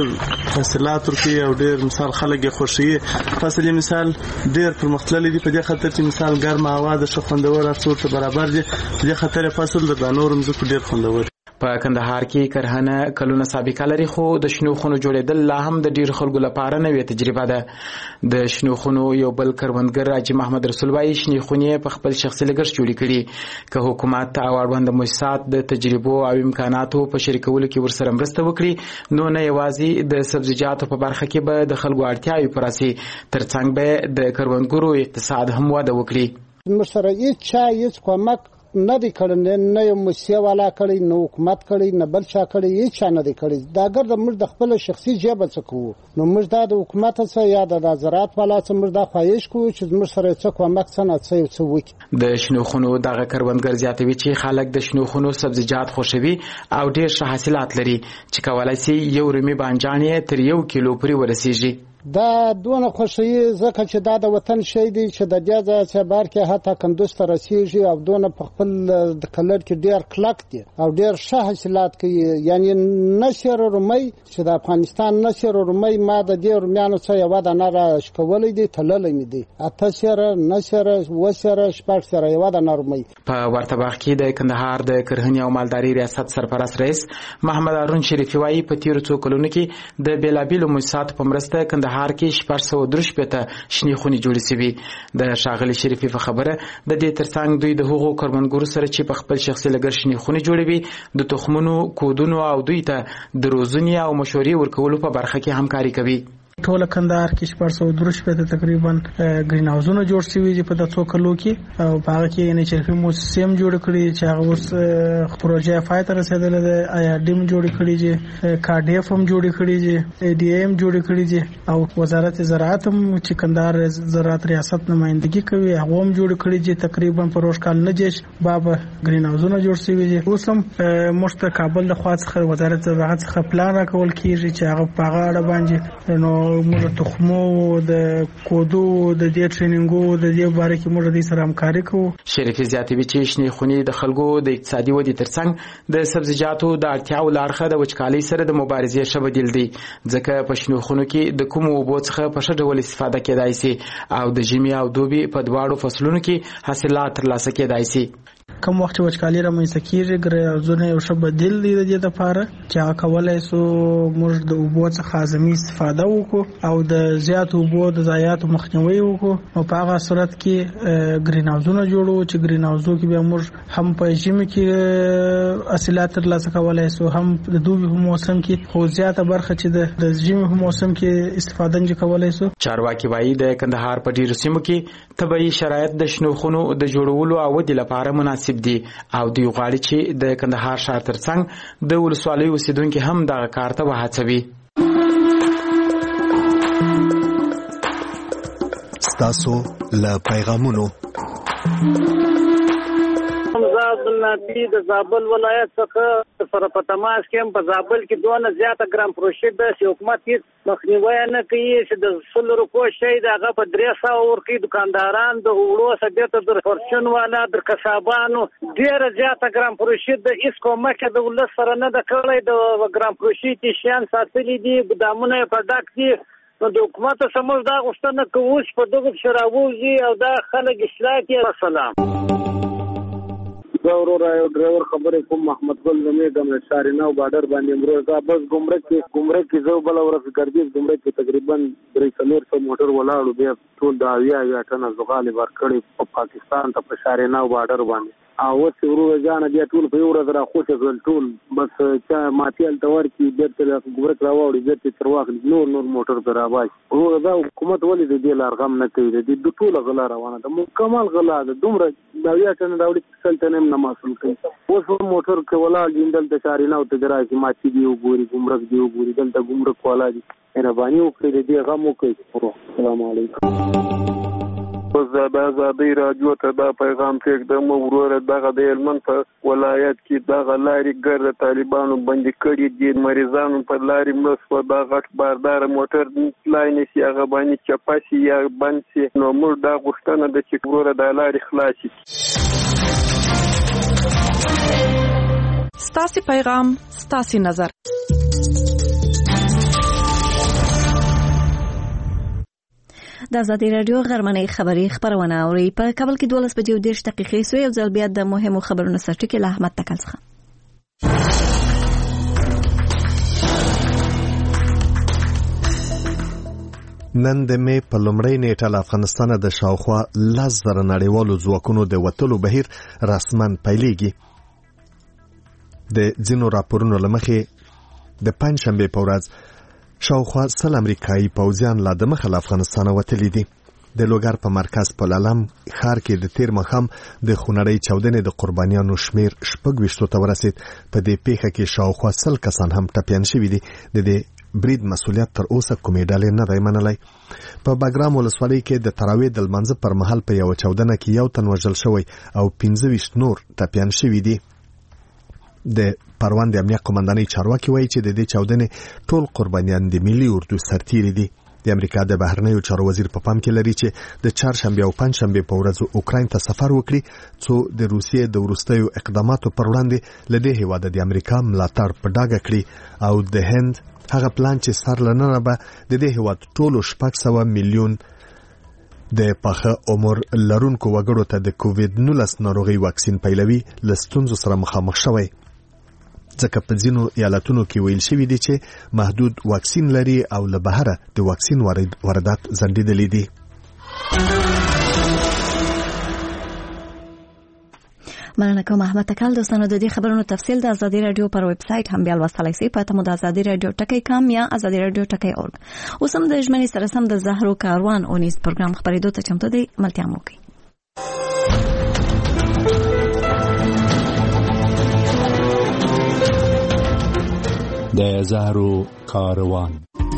ښه حاصلات ورکوي او ډېر مثال خلک یې خوښوي فصل مثال ډېر پرمختللی دی په دې خاطر چې مثال ګرمه هوا د ښه خوندور هر څه ورته برابر دي په دې خاطر فصل د نورو مځکو ډېر خوندور په کندهار کې کرهنه کلونه سابقه لري خو د شنو خونو جوړېدل لا هم د ډېر خلکو لپاره نوې تجربه ده د شنو خونو یو بل کروندګر حاجي محمد رسول وایي شنې خونې په خپل شخصي لګښت جوړې کړي که حکومت او اړوند مؤسسات د تجربو او امکاناتو په شریکولو کې ورسره مرسته وکړي نو نه یوازې د سبزیجاتو په برخه کې به د خلکو اړتیاوې پوره سي ترڅنګ به د کروندګرو اقتصاد هم وده وکړي موږ سره هیڅ کومک نه دی کړی نه یو موسسه والا کړی نه حکومت کړی نه بل چا کړی هیڅ چا نه دی کړی دا ګر د موږ د خپل شخصي جیب څخه کوو نو موږ دا د حکومت څخه یا د زراعت والا څخه موږ دا خواهش کوو چې موږ سره څه کومک څه نه څه وکړي د شنو خونو دغه کروندګر زیاتوي چې خلک د شنو خونو سبزیجات خوښوي او ډېر ښه حاصلات لري چې کولای شي یو رومي بانجان تر 1 کیلو پورې ورسیږي دا دونه خوشي ځکه چې دا د وطن شی دی چې د دې ځای چې بار کې حتی کندوز ته رسیږي او دونه په خپل د کلر کې ډیر کلک دي او ډیر ښه حاصلات کوي یعنی نشر رومي چې د افغانستان نشر رومي ما د دې رومیانو څخه یو د نار شکولې دي تللې مې دي اته سره نشر وسره شپږ سره یو د نار رومي په ورته وخت کې د کندهار د کرهنې او مالداري ریاست سرپرست رئیس محمد هارون شریفي وایي په تیر څو کلونو کې د بیلابیلو مؤسساتو په مرسته کندهار کې 413 شنې خونې جوړې شوې د ښاغلي شریفي په خبره د دې ترڅنګ دوی د هغو کروندګرو سره چې په خپل شخصي لګښت شنې خونې جوړوي د تخمونو کودونو او دوی ته د روزنې او مشورې ورکولو په برخه کې همکاري کوي ټول کندهار کې 413 تقریبا گرین هاوسونه جوړ شوي دي په دغه کلو کې او په هغه کې نه چې موسسم جوړ کړی چې هغه اوس پروژه فایده رسیدله د IRDM جوړ کړی دي KDF هم جوړ کړی دي ADM جوړ کړی دي او وزارت زراعت هم چې کندهار زراعت ریاست نمائندګي کوي هغه هم جوړ کړی دي تقریبا پروژه کال نه جش باب گرین هاوسونه جوړ شوي دي اوس هم مشت کابل د خاص وزارت زراعت څخه پلان راکول کیږي چې هغه په هغه اړه باندې نو موږ تخمو د کودو د دې ټریننګو د دې باره کې موږ د سره همکاري کوو شریفي زیاتوي چې شنې خونې د خلکو د اقتصادي ودې ترڅنګ د سبزیجاتو د اړتیاو لارښه د وچکالۍ سره د مبارزې ښه بدیل دی ځکه په شنو خونو کې د کومو اوبو څخه په ښه ډول استفاده کېدای شي او د ژمي او دوبي په دواړو فصلونو کې حاصلات ترلاسه کېدای شي کوم وخت وچکالي رامنځته کیږي ګرځونه یو ښه بدیل دی د دې لپاره چې هغه کولای سو موږ د اوبو څخه اعظمي استفاده وکړو او د زیات اوبو د ضایعاتو مخنیوي وکړو او په هغه صورت کې گرین هاوسونه جوړو چې گرین هاوسو کې به موږ هم په ژمي کې حاصلات ترلاسه کولای سو هم د دوبي په موسم کې خو زیاته برخه چې د ژمي په موسم کې استفاده نه کولای سو چارواکي وایي د کندهار په ډیرو سیمو کې طبيعي شرایط د شنو خونو د جوړولو او د لپاره مناسب دي او دوی غواړي چې د کندهار ښار ترڅنګ د ولسوالۍ اوسیدونکو هم دغه کار ته وهڅوي ستاسو له پیغامونو نبی د زابل ولایت څخه سره په تماس کې په زابل کې دونه زیاته ګرام پروژې د حکومت هیڅ مخنیوي نه کوي چې د 100 روپو شي دغه په 300 ورکی دکانداران د وړو سبيته در فرشن والا در کسابانو ډیره زیاته ګرام پروژې د اس کومه کې د ولس سره نه د کړی د ګرام پروژې چې شان ساتلي دي ګدامونه په ډاک دي نو د حکومت سمول دا غوښتنه کوي چې په دغه شراووزي او دا خلک اصلاح کوي سلام زورو رايو ډرایور خبرې کوم محمد ګل زمې د شارینو بارډر باندې امروز بس ګمرک کې زو بل ورځ ګرځي ګمرک کې تقریبا 300 موټر ولاړو بیا ټول دا یا ټنه زغالي ورکړي په پاکستان ته په شارینو بارډر باندې او چې ورو ځان بیا ټول په ورځ را خوشل ټول بس چې ماتیل تور کې بیرته ګمرک راوړي بیرته تر واخل نور موټر پر راوای ورو دا حکومت ولې د دې لارغم نه کوي د ټول غلا روانه ده مکمل غلا ده دومره دا یا ټنه راوړي سلطنه نه مسول کوي اوس موټر کې ولا ګیندل د شارینو ته درای ماتي دی وګوري ګمرک دی وګوري دلته ګمرک والا دي مهرباني وکړئ دې غم وکړئ السلام علیکم اوس دا د ازادۍ راډیو ته دا پیغام پرېږدم وروره دغه د هلمند په ولایت کې دغه لارې ګرد طالبانو بندي کړي دي مریضانو په لارې مړه شوه دا غټ بارداره موټر تلای نه شي هغه باندې چپه شي یا بند شي نو موږ دا غوښتنه ده چې وروره دا لارې خلاص شي. ستاسې پیغام ستاسې نظر. د ازادي رادیو غرمنۍ خبری خبرونه اوري په کابل کې 12:30 سوی او ځل بیا د مهمو خبرونو سرټکی له احمد تکل څخه. نن د می په لومړۍ نیټه له افغانستانه د شاوخوا 10,000 نړیوالو ځواکونو د وتلو بهیر رسماً پیلېږي. د ځینو راپورونو له مخې د پنځشنبې په ورځ شاوخوا 100 امریکایي پوځیان لا د مخه له افغانستانه وتلي دي. د لوګر په مرکز په لالم ښار کې د تیر ماښام د خونړۍ چاودنې د قربانیانو شمیر 26 ته ورسید. په دې پیښه کې شاوخوا 100 کسان هم ټپیان شوي دي. د دې برید مسؤلیت تر اوسه کومې ډلې نه دی منلی. په بګرام ولسوالۍ کې د تراویح د لمانځه پر مهال په یو چاودنه کې یو تن وژل شوی او 25 نور ټپیان شوي دي. د پروان د امنیت قومندانۍ چارواکي وایي چې د دې چاودنې ټول قربانیان د ملي اردو سرتیري دي. د امریکا د بهرنیو چارو وزیر په پام کې لري چې د چهارشنبه او پنځشنبه په ورځ اوکراین ته سفر وکړي څو د روسیې د وروستیو اقداماتو پر وړاندې له دې هیواده د امریکا ملاتړ په ډاګه کړي او د هند هغه پلان چې سر لننه به د دې هیواد ټولو 600 میلیون د پاخه عمر لرونکو وګړو ته د کووید-19 ناروغي واکسین پیلوي له ستونزو سره مخامخ شوی. ځکه په ځینو ایالتونو کې ویل شوي دي چې محدود واکسین لري او له بهره د واکسین واردات ځنډېدلي دي. مننه کوم احمد تکل. دوستانو د دې خبرونو تفصیل د ازادي رادیو پر ویب سټ هم بیا لوستلای شئ. پته مو د ازادي رادیو ټکی کام یا ازادي رادیو ټکی اورګ. اوس هم د ژمنې سره سم د زهرو کاروان اونیز پروګرام خبرېدو ته چمتو دی. ملتیا مو کوي. د زهرو کاروان.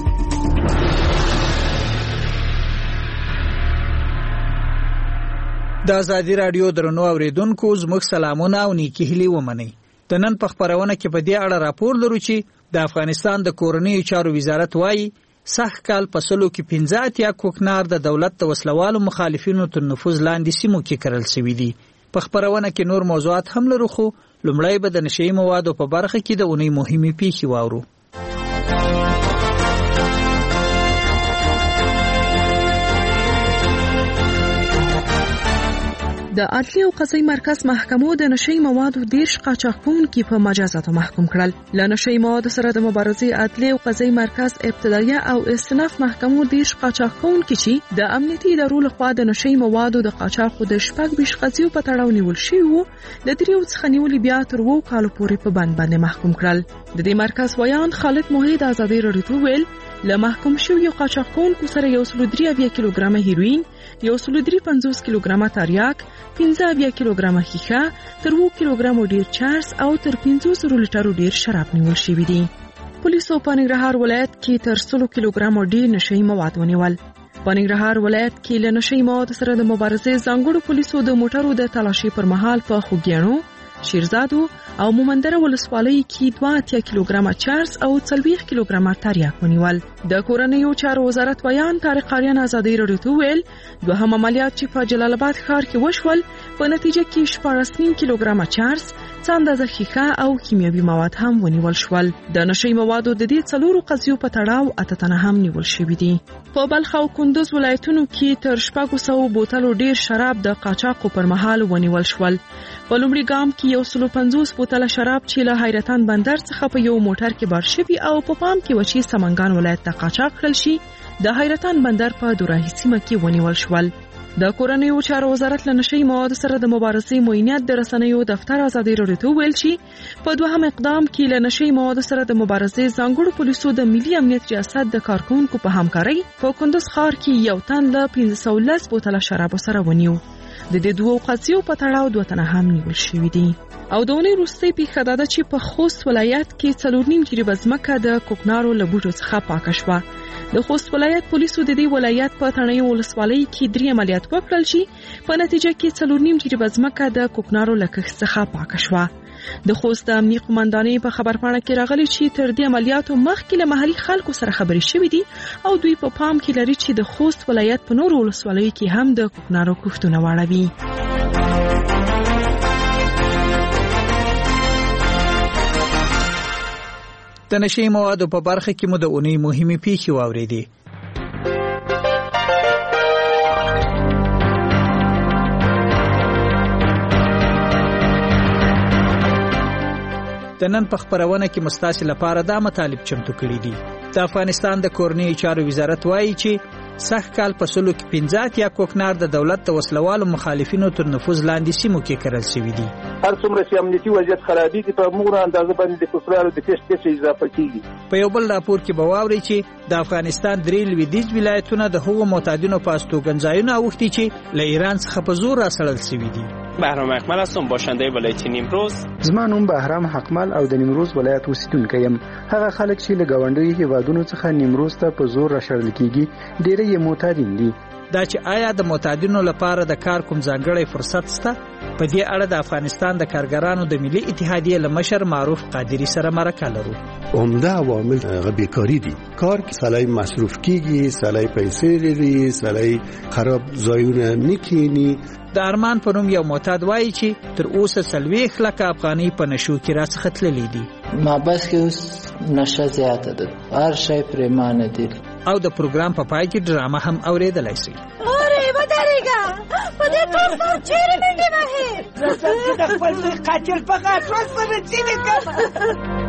د ازادي رادیو درنو اوریدونکو زموږ سلامونه او نیکی هیلې ومنئ. د نن په خبرونه کې په دې اړه راپور لرو چې د افغانستان د کورنیو چارو وزارت وایي سخت کال په سلو کې 15 کوکنار د دولت د وسلوالو مخالفینو تر نفوذ لاندې سیمو کې کرل شوی دي. په خبرونه کې نور موضوعات هم لرو خو لومړی به د نشئی موادو په برخه کې د اونۍ مهمې پیښې واورو. د عدلي او قضایي مرکز محکمو د نشئی موادو 10 قاچاقونکي په مجازاتو محکوم کړل. له نشئی موادو سره د مبارزې عدلي او قضایي مرکز ابتدایي او استئناف محکمو 10 قاچاقونکي چې د امنیتي ادارو لخوا د نشئی موادو د قاچاق د 26 قضیو په تړاو نیول شوی وو د دریو څخه نیولې بیا تر 2 کالو پورې په بند باندې محکوم کړل. د دې مرکز ویان خالد موحد ازادي رادیو ویل له محکوم شویو قاچاقونکو سره 103 کیلوګرام هیروین 153 کیلوګرام تریاک 15 کیلوګرام ښیښه تر 2 کیلوګرام ډیر چارس او تر 500 لیټرو ډیر شراب نیول شوی دي. پولیسو په ننګرهار ولایت کې تر 100 کیلوګرام ډیر نشئی مواد ونیول. په ننګرهار ولایت کې له نشئی مواد سره د مبارزې ځانګړو پولیسو د موټرو د تلاشي پر مهال په خوګیانو شیرزادو او مومندره ولسوالۍ کې 2 کیلوګرام چارس او 40 کیلوګرام تریاک ونیول. د کورنیو چارو وزارت بیان طارق اریان ازادي رادیو ویل دوهم عملیات چې په جلال آباد ښار کې وشول په نتیجه کې 14 کیلوګرام چارس څه اندازه ښیښه او کیمیاوي مواد هم ونیول شول. د نشئی موادو د دې څلورو قضیو په تړاو اته تنه هم نیول شوي دي. په بلخ او کندوز ولایتونو کې تر 600 بوتلو ډیر شراب د قاچاقو پر مهال ونیول شول. په لومړي ګام کې 150 بوتله شراب چې له حیرتان بندر څخه په یو موټر کې بار شوي او په پام کې و چې سمنګان ولایت ته قاچاق کړل شي د حیرتان بندر په دوراهي سیمه کې ونیول شول. د کورنیو چارو وزارت له نشئی موادو سره د مبارزې معاینات د رسنیو دفتر ازادي رادیو ویل چې په دوهم اقدام کې له نشئی موادو سره د مبارزې ځانګړو پولیسو د ملي امنیت ریاست د کارکونکو په همکارۍ په کندوز ښار کې یو تن له 1510 بوتله شراب سره ونیو. د دې دوه قضیو په تړاو 2 تنه هم نیول شوي دي. او د اونۍ وروستۍ پیښه دا ده چې په خوست ولایت کې 4.5 جریبه ځمکه د کوکنارو له بوټو څخه پاکه شوه. د خوست ولایت پولیسو د دې ولایت په تڼیو ولسوالۍ کې 3 عملیات وکړل چې په نتیجه کې 4.5 جریبه ځمکه د کوکنارو له کښت څخه پاکه شوه. د خوست د امنیتي قومندانۍ په خبرپاڼه کې راغلي چې تر دې عملیاتو مخکې له محلي خلکو سره خبرې شوې دي او دوی په پام کې لري چې د خوست ولایت په نورو ولسوالیو کې هم د کوکنارو کښتونه واړوي. د نشي موادو په برخه کې مو د اونۍ مهمه پیښې واوریدې. د نن په خبرونه کې مستاسل لپاره دا مطالب چمتو کړی دي. د افغانستان د کورنیو چارو وزارت وایي چې سخت کال په سلو کې 15 یا کوکنار د دولت د وسلوالو مخالفینو تر نفوذ لاندې سیمو کې کرل شوی دي. هر څومره چې امنیتي وضعیت خرابېږي په موږ اندازه باندې د کفرانو د پیش اضافه کیږي. په یو بل راپور کې به واوري چې د افغانستان 3 لویدیځ ولایتونه د هغو معتادینو په استوګنځایونو اوښتي چې له ایران څخه په زور راسړل شوي دي. بهرام حقمل هستم، باشنده ولایت نیمروز. زما نوم بهرام حقمل او د نیمروز ولایت اوسیدونکی یم. هغه خلک چې له ګاونډیو هیوادونو څخه نیمروز ته په زور راشړل کیږي ډېر یې معتادین دي. دا چې آیا د معتادینو لپاره د کار کوم ځانګړی فرصت شته؟ په دې اړه د افغانستان د کارګرانو د ملي اتحادیې له مشر معروف قادری سره مرکه لرو. عمده عوامل بیکاری دي. کار کې سړی مصروف کیږي، سړی پیسې لري، سړی خراب ځایونه نکینی. د ارمان په نوم یو معتاد وایي چې تر اوسه 40 لک افغانۍ په نشو کې راڅخه تللي دي. ما بس کې اوس نشه زیاته ده، هر شی پرېمانه دي. او د پروګرام په پای کې ډرامه هم اوریدلای شي. اوره ودرېږه په دې ټول چیرې منډې وهې زه چې د خپل قاتل په غاښو سره چیرې کوم.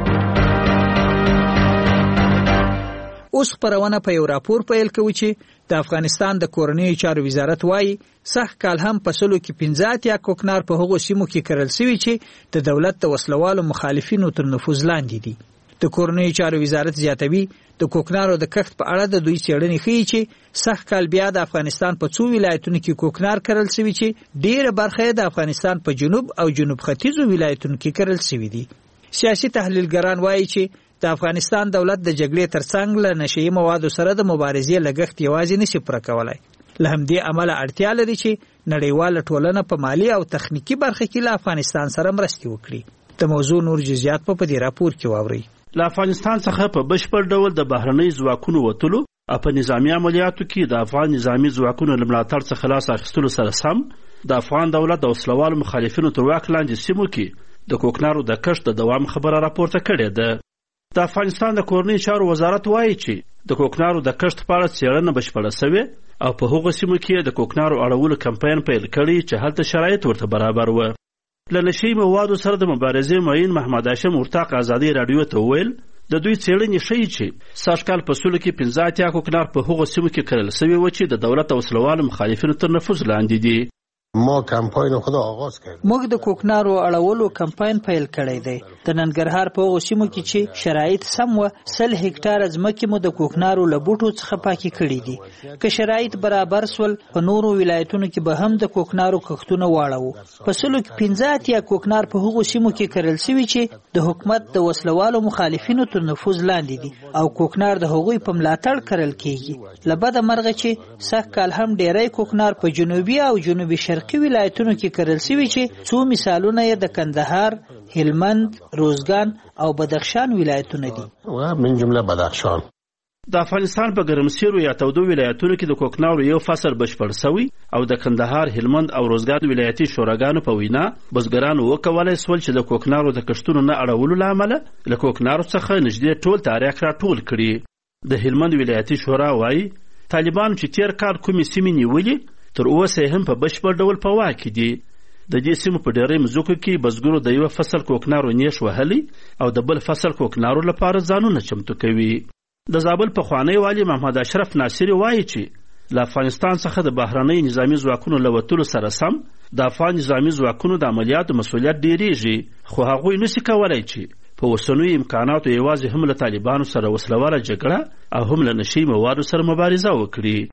اوس خبرونه په یو راپور پیل کوي چې د افغانستان د کورنیو چارو وزارت وایي سخت کال هم په سلو کې 15 یا کوکنار په هغو سیمو کې کرل شوي چې د دولت د وسلوالو مخالفینو تر نفوذ لاندې دي. د کورنیو چارو وزارت زیاتوي د کوکنارو د کښت په اړه د دوی څېړنې ښیي چې سخت کال بیا د افغانستان په څو ولایتونو کې کوکنار کرل شوي چې ډېره برخه د افغانستان په جنوب او جنوب ختیځو ولایتونو کې کرل شوي دي. سیاسي تحلیلګران وایي چې د افغانستان دولت د جګړې ترڅنګ له نشئی موادو سره د مبارزې لګښت یوازې نشي پوره کولای. له همدې امله اړتیا لري چې نړیواله ټولنه په مالی او تخنیکی برخه کې له افغانستان سره مرستې وکړي. د موضوع نور جزئیات په دې راپور کې واورئ. له افغانستان څخه په بشپړ ډول د بهرنۍ ځواکونو وتلو او په نظامی عملیاتو کې د افغان نظامی ځواکونو له ملاتړ څخه لاس اخیستلو سره سم د افغان دولت د وسلوالو مخالفینو تر واک لاندې سیمو کې د کوکنارو د کښت د دوام خبره راپورته کړې ده. د افغانستان د کورنیو چارو وزارت وایي چې د کوکنارو د کښت په اړه څېړنه بشپړه شوې او په هغو سیمو کې د کوکنارو اړولو کمپاین پیل کړی چې هلته شرایط ورته برابر وو. له نشئی موادو سره د مبارزې معین محمد هاشم ورتاق ازادي راډیو ته وویل د دوی څېړنې ښیي چې سږکال په سلو کې 15 کوکنار په هغو سیمو کې کرل شوي وو چې د دولت او وسلوالو مخالفینو تر نفوذ لاندې دي. ما کمپاین خود آغاز کردیم. موږ د کوکنارو اړولو کمپاین پیل کړی دی. د ننګرهار په هغو سیمو کې چې شرایط سم و 100 هکټاره ځمکې مو د کوکنارو له بوټو څخه پاکې کړي دي. که شرایط برابر سول په نورو ولایتونو کې به هم د کوکنارو کښتونه واړوو. په سلو کې 15 یا کوکنار په هغو سیمو کې کرل شوي چې د حکومت د وسلوالو مخالفینو تر نفوذ لاندې دي او کوکنار د هغوی په ملاتړ کرل کیږي. له بده مرغه چې سږ کال هم ډیری کوکنار په جنوبي او جنوبي شرقي ولایتونو کې کرل شوي چې څو مثالونه یې د کندهار، هلمند، روزګان او بدخشان ولایتونه دي. من جمله بدخشان. د افغانستان په ګرمسیرو یا تودو ولایتونو کې د کوکنارو یو فصل بشپړ شوی او د کندهار، هلمند او روزګان ولایتي شوراګانو په وینا بزګرانو وکولای سول چې د کوکنارو د کښتونو نه اړولو له امله له کوکنارو څخه نږدې ټول تاریخ راټول کړي. د هلمند ولایتي شورا وایي طالبانو چې تیر کال کومې سیمې نیولې تر اوسه هم په بشپړ ډول په واک کې دي. د دې سیمو په ډېری مځکو کې بزګرو د یو فصل کوکنارو نیش وهلي او د بل فصل کوکنارو لپاره ځانونه چمتو کوي. د زابل پخوانی والي محمد اشرف ناصري وایي چې له افغانستان څخه د بهرنۍ نظامي ځواکونو له وتلو سره سم د افغان نظامي ځواکونو د عملیاتو مسؤلیت ډیریږي، خو هغوی نشي کولی چې په اوسنیو امکاناتو یوازې هم له طالبانو سره وسلواله جګړه او هم له نشئی موادو سره مبارزه وکړي.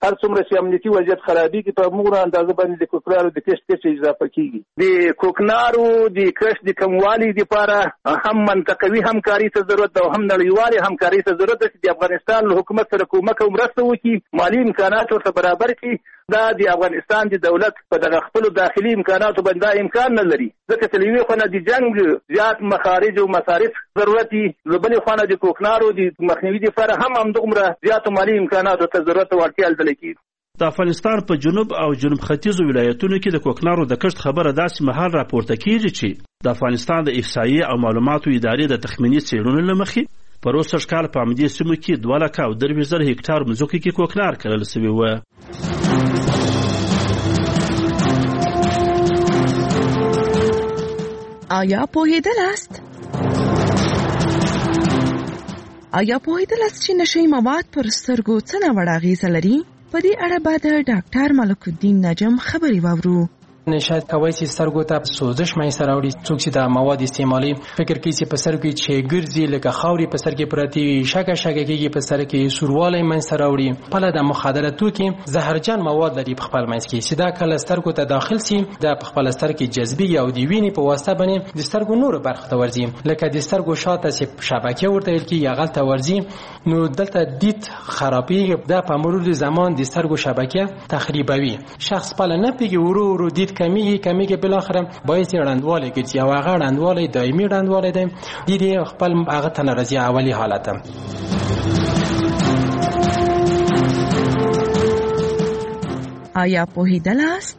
هر څومره چې امنیتي وضعیت خرابېږي په موږ اندازه باندې د کوکنارو د کښت کچه اضافه کیږي. د کوکنارو د کښت د کموالي لپاره هم منطقوي همکاري ته ضرورت ده او هم نړیوالې همکاري ته ضرورت ده چې د افغانستان له حکومت سره کومک او مرسته وکړي، مالي امکانات ورته برابر کړي. دا د افغانستان د دولت په دغه خپلو داخلي امکاناتو باندې دا امکان نه لري، ځکه چې له یوې خوا نه د جنګ زیات مخارج او مصارف ضرورت دي، له بلې خوا نه د کوکنارو د مخنیوي لپاره هم همدومره زیاتو مالي امکاناتو ته ضرورت او اړتیا لیدل کېږي. د افغانستان په جنوب او جنوب ختیځو ولایتونو کې د کوکنارو د کښت خبره داسې مهال راپورته کیږي چې د افغانستان د احصایې او معلوماتو ادارې د تخمیني څېړنو له مخې په روز سږ کال په همدې سیمو کې 2,30,000 هکټار مځکو کې کوکنار کرل سوي وه. آیا پوهېدل است چې نشهیي مواد پر سترګو څه ناوړه اغېزه لري؟ په دې اړه به د ډاکټر ملک الدین نجم خبرې واورو. نشه کوي چې سترګو ته سوزش منځته راوړي. څوک چې د مواد استعمالي فکر کوي چې په سر کې چې ګرځي لکه خاورې په سر کې پرتی شګه کېږي، په سر کې سوروالی منځته راوړي. په د مخدره توکي زهرجن مواد لري په خپل منځ کې چې دا کله سترګو ته داخل سي د په خپل ستر کې جذبي او د وینې په واسطه باندې د سترګو نور برخه ته ورځي، لکه د سترګو شاته چې شبکه ورته ویل کی یا غلطه ورځي، نو دلته دید خرابېږي. دا په مرور زمان د سترګو شبکه تخریبوي. شخص په نه پیږي ورو دید کمیږي بل اخر باعث رندواله کې یو هغه رندواله دایمي رندواله دی دې خپل هغه تنرزي اولی حالت. آیا پوهیدل است؟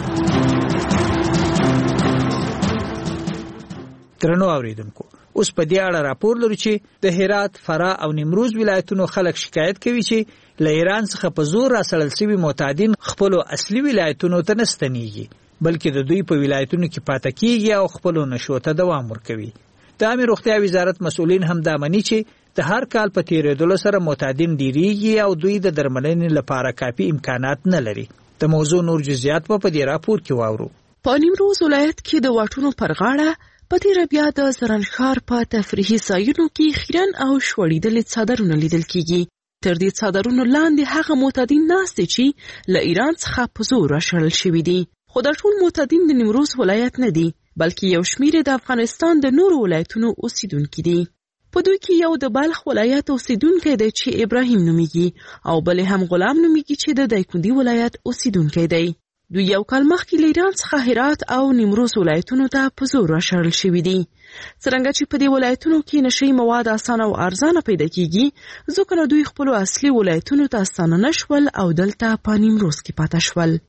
درنو اوریدونکو، اوس په دې اړه راپور لرو چې د هرات، فراه او نیمروز ولایتونو خلک شکایت کوي چې له ایران څخه په زور راسړل شوي معتادین خپل اصلي ولایتونو ته نستنیږي، بلکې د دوی په ولایتونو کې پاتې کیږي او خپل نشو ته دوام ورکوي. د عامه روغتیا وزارت مسؤلین هم دا مني چې د هر کال په تیریدلو سره معتادین ډیریږي او دوی د درملنې لپاره کافي امکانات نه لري. د موضوع نور جزئیات په دې راپور کې واورو. په نیمروز ولایت کې د واټونو پر غاړه په تیر بیا د زرنښار په تفریحي ځایونو کې خیرن او شوړېدلې څادرونه لیدل کیږي. تر دې څادرونو لاندې هغه معتادین ناست دي چې له ایران څخه په زور راشړل شوي دي. خو دا ټول معتادین د نیمروز ولایت نه دي، بلکې یو شمیر د افغانستان د نورو ولایتونو اوسیدونکي دي. په دوی کې یو د بلخ ولایت اوسیدونکی دی چې ابراهیم نومیږي او بل هم غلام نومیږي چې د دایکندي ولایت اوسیدونکی دی. دوی یو کال مخکې له ایران څخه هرات او نیمروز ولایتونو ته په زور راشړل شوي دي. څرنګه چې په دې ولایتونو کې نشهیي مواد اسانه او ارزانه پیدا کیږي، ځکه دوی خپل اصلي ولایتونو ته اسانه نشول او دلته په نیمروز کې پاتې شول.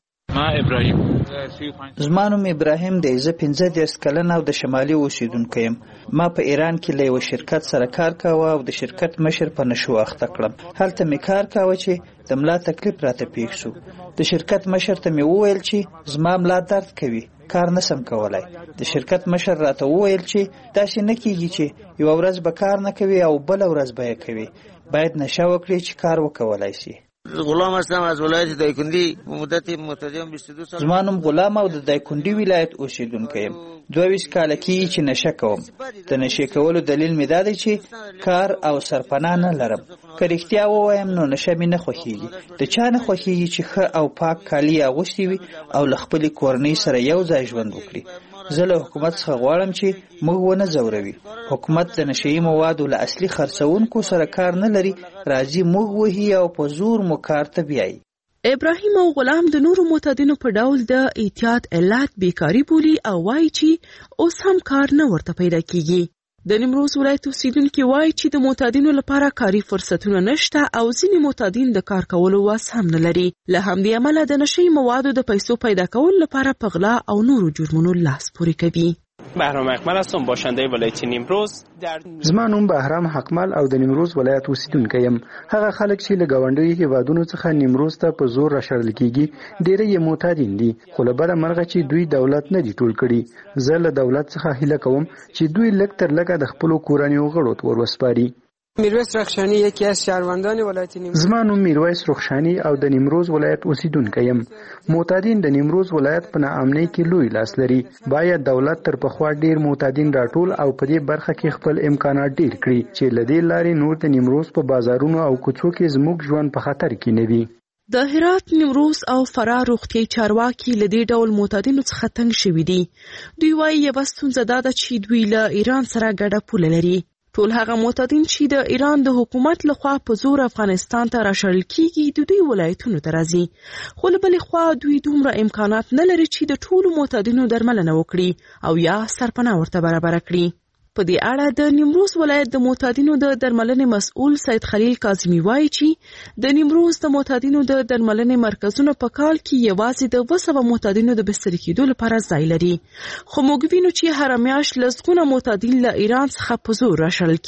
زما نوم ابراهیم دی، زه 15 کلن او د شمالي اوسیدونکی یم. ما په ایران کې له یو شرکت سره کار کاوه او د شرکت مشر په نشو اخته کړم. هلته مې کار کاوه چې د ملا تکلیف راته پیښ شو. د شرکت مشر ته مې وویل چې زما ملا درد کوي، کار نسم کولای. د شرکت مشر راته وویل چې داسې نه کیږي چې یو ورځ به کار نه کوي او بل ورځ به یې کوي، باید نشه وکړي چې کار وکولای شي. غلام هستم از ولایت دایکندی مدت متداوم 22 سال. زما نوم غلام او د دایکندی ولایت اوسیدونکی یم. 22 کاله کېږي چې نشه کوم. د نشه کولو دلیل مې دا دی چې کار او سرپناه نه لرم. که رښتیا ووایم نو نشه مې نه خوښېږي. د چا نه خوښېږي چې ښه او پاک کالي اغوستي وي او له خپلې کورنۍ سره یو ځای ژوند وکړي. زه له حکومت څخه غواړم چې موږ ونه ځوروي. حکومت د نشهیي موادو له اصلي خرڅونکو سره کار نه لري، راځي موږ وهي او په زور مو کار ته بیایي. ابراهیم او غلام د نورو معتادینو په ډول د احتیاط علت بیکاری بولي او وایي چې اوس هم کار نه ورته پیدا کیږي. د نیمروز ولایت اوسیدونکي وایي چې د معتادینو لپاره کاري فرصتونه نشته او ځینې معتادین د کار کولو وس هم نه لري. له همدې امله د نشهیي موادو د پیسو پیدا کولو لپاره په غلا او نورو جرمونو لاس پورې کوي. بهرام اکمل هستم، باشنده ولایت نیمروز. زما نوم بهرام حکمل او د نیمروز ولایت اوسیدونکی یم. هغه خلک چې له ګاونډیو هیوادونو څخه نیمروز ته په زور راشړل کیږي ډېر یې معتادین دي، خو له بده مرغه چې دوی دولت نه دي ټول کړي. زه له دولت څخه هیله کوم چې دوی لږ تر لږه د خپلو کورنیو غړو ته وروسپاري. میرویس رخشانی یکی از شهروندان ولایت نیمروز. زما نوم میرویس رخشانی او د نیمروز ولایت اوسیدونکی یم. معتادین د نیمروز ولایت په ناامنۍ کې لوی لاس لري. باید دولت تر پخوا ډیر معتادین راټول او په دې برخه کې خپل امکانات ډیر کړي چې له دې لارې نور د نیمروز په بازارونو او کوڅو کې زموږ ژوند په خطر کې نه وي. د هرات، نیمروز او فراه روغتیايي چارواکي له دې ډول معتادینو څخه تنګ شوي دي. دوی وایي یوه ستونزه دا ده چې دوی له ایران سره ګډه پوله لري. ټول هغه معتادین چې د ایران د حکومت لخوا په زور افغانستان ته راشړل کیږي د دوی ولایتونو ته راځي، خو له بلې خوا دوی دومره امکانات نه لري چې د ټولو معتادینو درملنه وکړي او یا سرپناه ورته برابره کړي. په دې اړه د نیمروز ولایت د معتادینو د درملنې مسؤل سید خلیل کاظمی وایي چې د نیمروز د معتادینو د درملنې مرکزونه په کال کې یوازې د 200 معتادینو د بستري کېدو لپاره ځای لري، خو موږ وینو چې هر میاشت لسګونه معتادین له ایران څخه په زور راشړل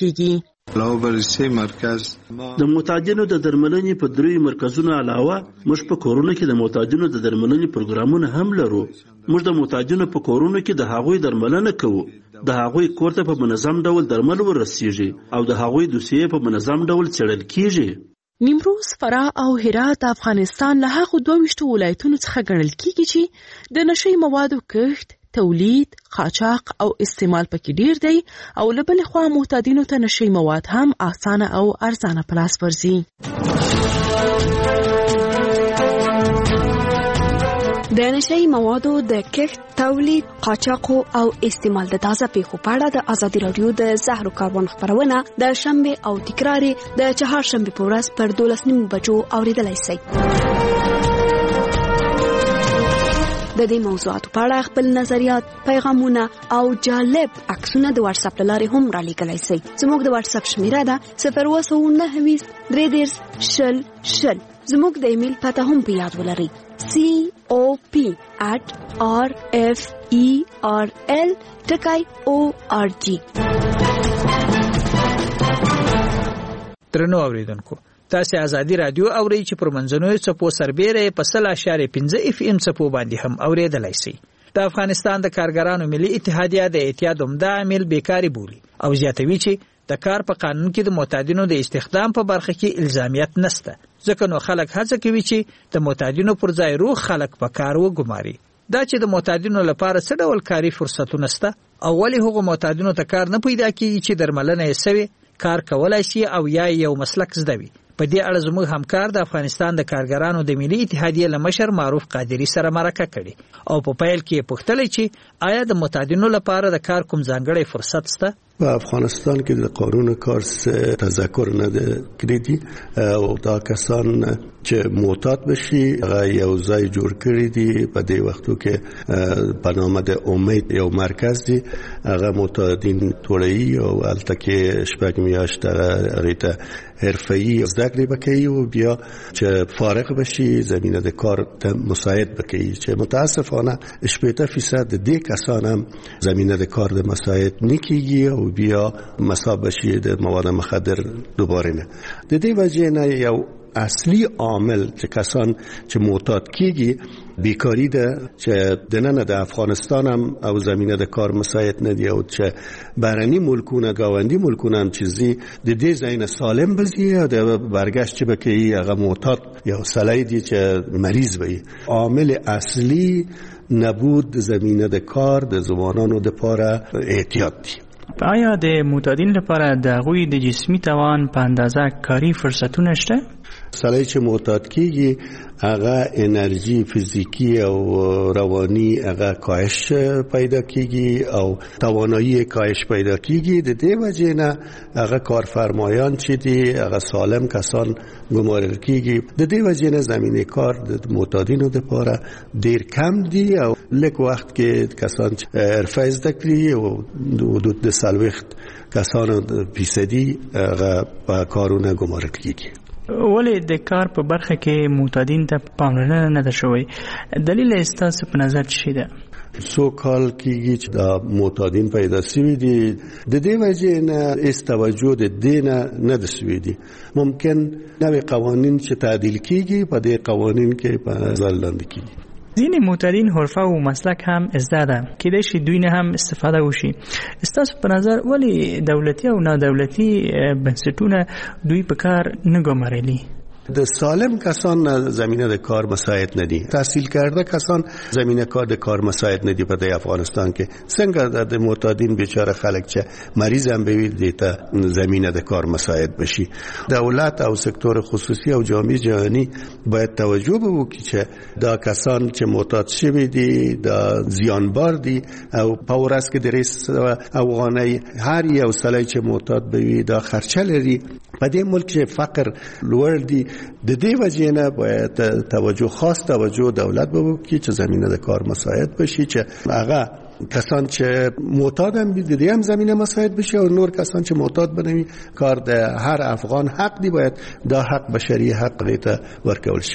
کیږي. د معتادینو د درملنې په 3 مرکزونو علاوه موږ په کورونو کې د معتادینو د درملنې پروګرامونه هم لرو. موږ د معتادینو په کورونو کې د هغوی درملنه کوو. د هغوی کور ته په منظم ډول درمل ورسیږي او د هغوی دوسیې په منظم ډول څېړل کیږي. نیمروز، فراه او هرات د افغانستان له هغو 22 ولایتونو څخه ګڼل کیږي چې د نشي موادو کښت، تولید، قاچاق او استعمال پکې ډیر دی او له بلې خوا معتادینو ته نشي مواد هم اسانه او ارزانه په لاس ورځي. د نشي موادو د کښت، تولید، قاچاق او استعمال د تازه پیښو په اړه د ازادي رادیو د زهرو کاروان خبرونه د شنبه او تکرار د چهارشنبه په ورځ پر 12:30 بجو اوریدلای شئ. د دې موضوعاتو په اړه خپل نظریات، پیغامونه او جالب عکسونه د واتس اپ لارې هم را لیږلی شئ. زموږ د واتس اپ شمیره ده 029 310 زموږ د ایمیل پته هم په یاد ولرئ cop@referl.org. درنو اوریدونکو، تاسو ازادي رادیو اورئ چې پر منځنوي څپو سربېره په 0.5 FM څپو باندې هم اوریدلای شئ. د افغانستان د کارګرانو ملي اتحادیه د اتحاد عمده عامل بیکاری بولي او زیاتوي چې د کار په قانون کې د معتادینو د استخدام په برخه کې الزامیت نشته، ځکه نو خلک هڅه کوي چې د معتادینو پر ځای روغ خلک په کار وګماري. دا چې د معتادینو لپاره څه ډول کاري فرصتونه شته او ولې هغو معتادینو ته کار نه پیدا کیږي چې درملنه یې سوي کار کولای شي او یا یو مسلک زده وي. په دې اړه زموږ همکار د افغانستان د کارګرانو د ملي اتحادیې لمشر معروف قادری سره مرکه کړي او په پیل کې پوښتنه چې آیا د معتادینو لپاره د کار کوم ځانګړی فرصت شته؟ په افغانستان کې د قانون کار تذکر نه کړی دي او دا کسان چې معتاد بشي هغه یو ځای جوړ کړی دي. په دې وختو کې په نامه د امید یو مرکز دی، هغه معتادین ټولوي او هلته کې 6 میاشتې هغې ته حرفه‌ای زده کړې وکړي او بیا چې فارغ بشي زمینه د کار ته مساعد وکړي، چې متاسفانه 80% د دې کسان هم زمینه د کار د مساعد نه کیږي او بیا مصاب بشي د مواد مخدر دوباره نه. د دې وجه نه یو اصلي عامل چې کسان چې معتاد کیږي بیکاری ده، چې دننه د افغانستان هم او زمینه د کار مساعد نه دی او چې بهرني ملکونه گاونډي ملکونه هم چې د دې ځای سالم بزي او د برگشت چې بکې هغه معتاد یو سړی دی چې مریض وي. عامل اصلي نبود زمینه د کار د ځوانانو لپاره احتیاط دی. آیا د معتادین لپاره د هغوی د جسمي توان په اندازه کاری فرصتونه شته؟ سړی چې معتاد کیږي هغه انرژي فزیکی او رواني هغه کاهش پیدا کیږي او توانایی کاهش پیدا کیږي. د دې وجه نه هغه کارفرمایان چې دي هغه سالم کسان ګمارل کیږي. د دې وجه نه زمینه کار د معتادینو لپاره ډیر کم دی او لږ وخت کې کسان حرفه زده کړي او حدود د 40 کسانو فیصدي هغه په کارونه ګمارل کیږي. ولې د کار په برخه کې معتادین ته پاملرنه نه ده شوې؟ دلیل یې ستاسو په نظر څه دی؟ سو کال کېږي چې دا معتادین پیدا شوي دي، د دې وجې نه هېڅ توجه د دې نه ده شوې دي. ممکن نوې قوانین چې تعدیل کېږي په دې قوانین کې په نظر لاندې کېږي. ځینې معتادین حرفه او مسلک هم زده ده، کېدای شي دوی نه هم استفاده وشي. ستاسو په نظر ولې دولتي او نادولتي بنسټونه دوی په کار نه ګمارلي؟ د سالم کسان زمینه د کار مساعد ندي، تحصیل کرده کسان زمینه کار د کار مساعد ندي په افغانستان کې. څنګه د معتادین بیچاره خلک چې مریض هم بوي د زمینه د کار مساعد بشي؟ دولت او سکتور خصوصي او جامعه جهانی باید توجه وکړي چې دا کسان چې معتاد شوي دي دا زیانبار دي او په ورځ کې د افغانۍ هر یو سړی چې معتاد بوي دا خرچه لري. په دې ملک کې فقر لوړ دی، د دې وجې نه باید خاص توجه دولت وکړي چې زمینه د کار مساعد بشي، چې هغه کسان چې معتاد هم دي د هم زمینه مساعد بشي او نور کسان چې معتاد بنوي کار د هر افغان حق دی، باید دا حق بشري حق غیته ورکول شي.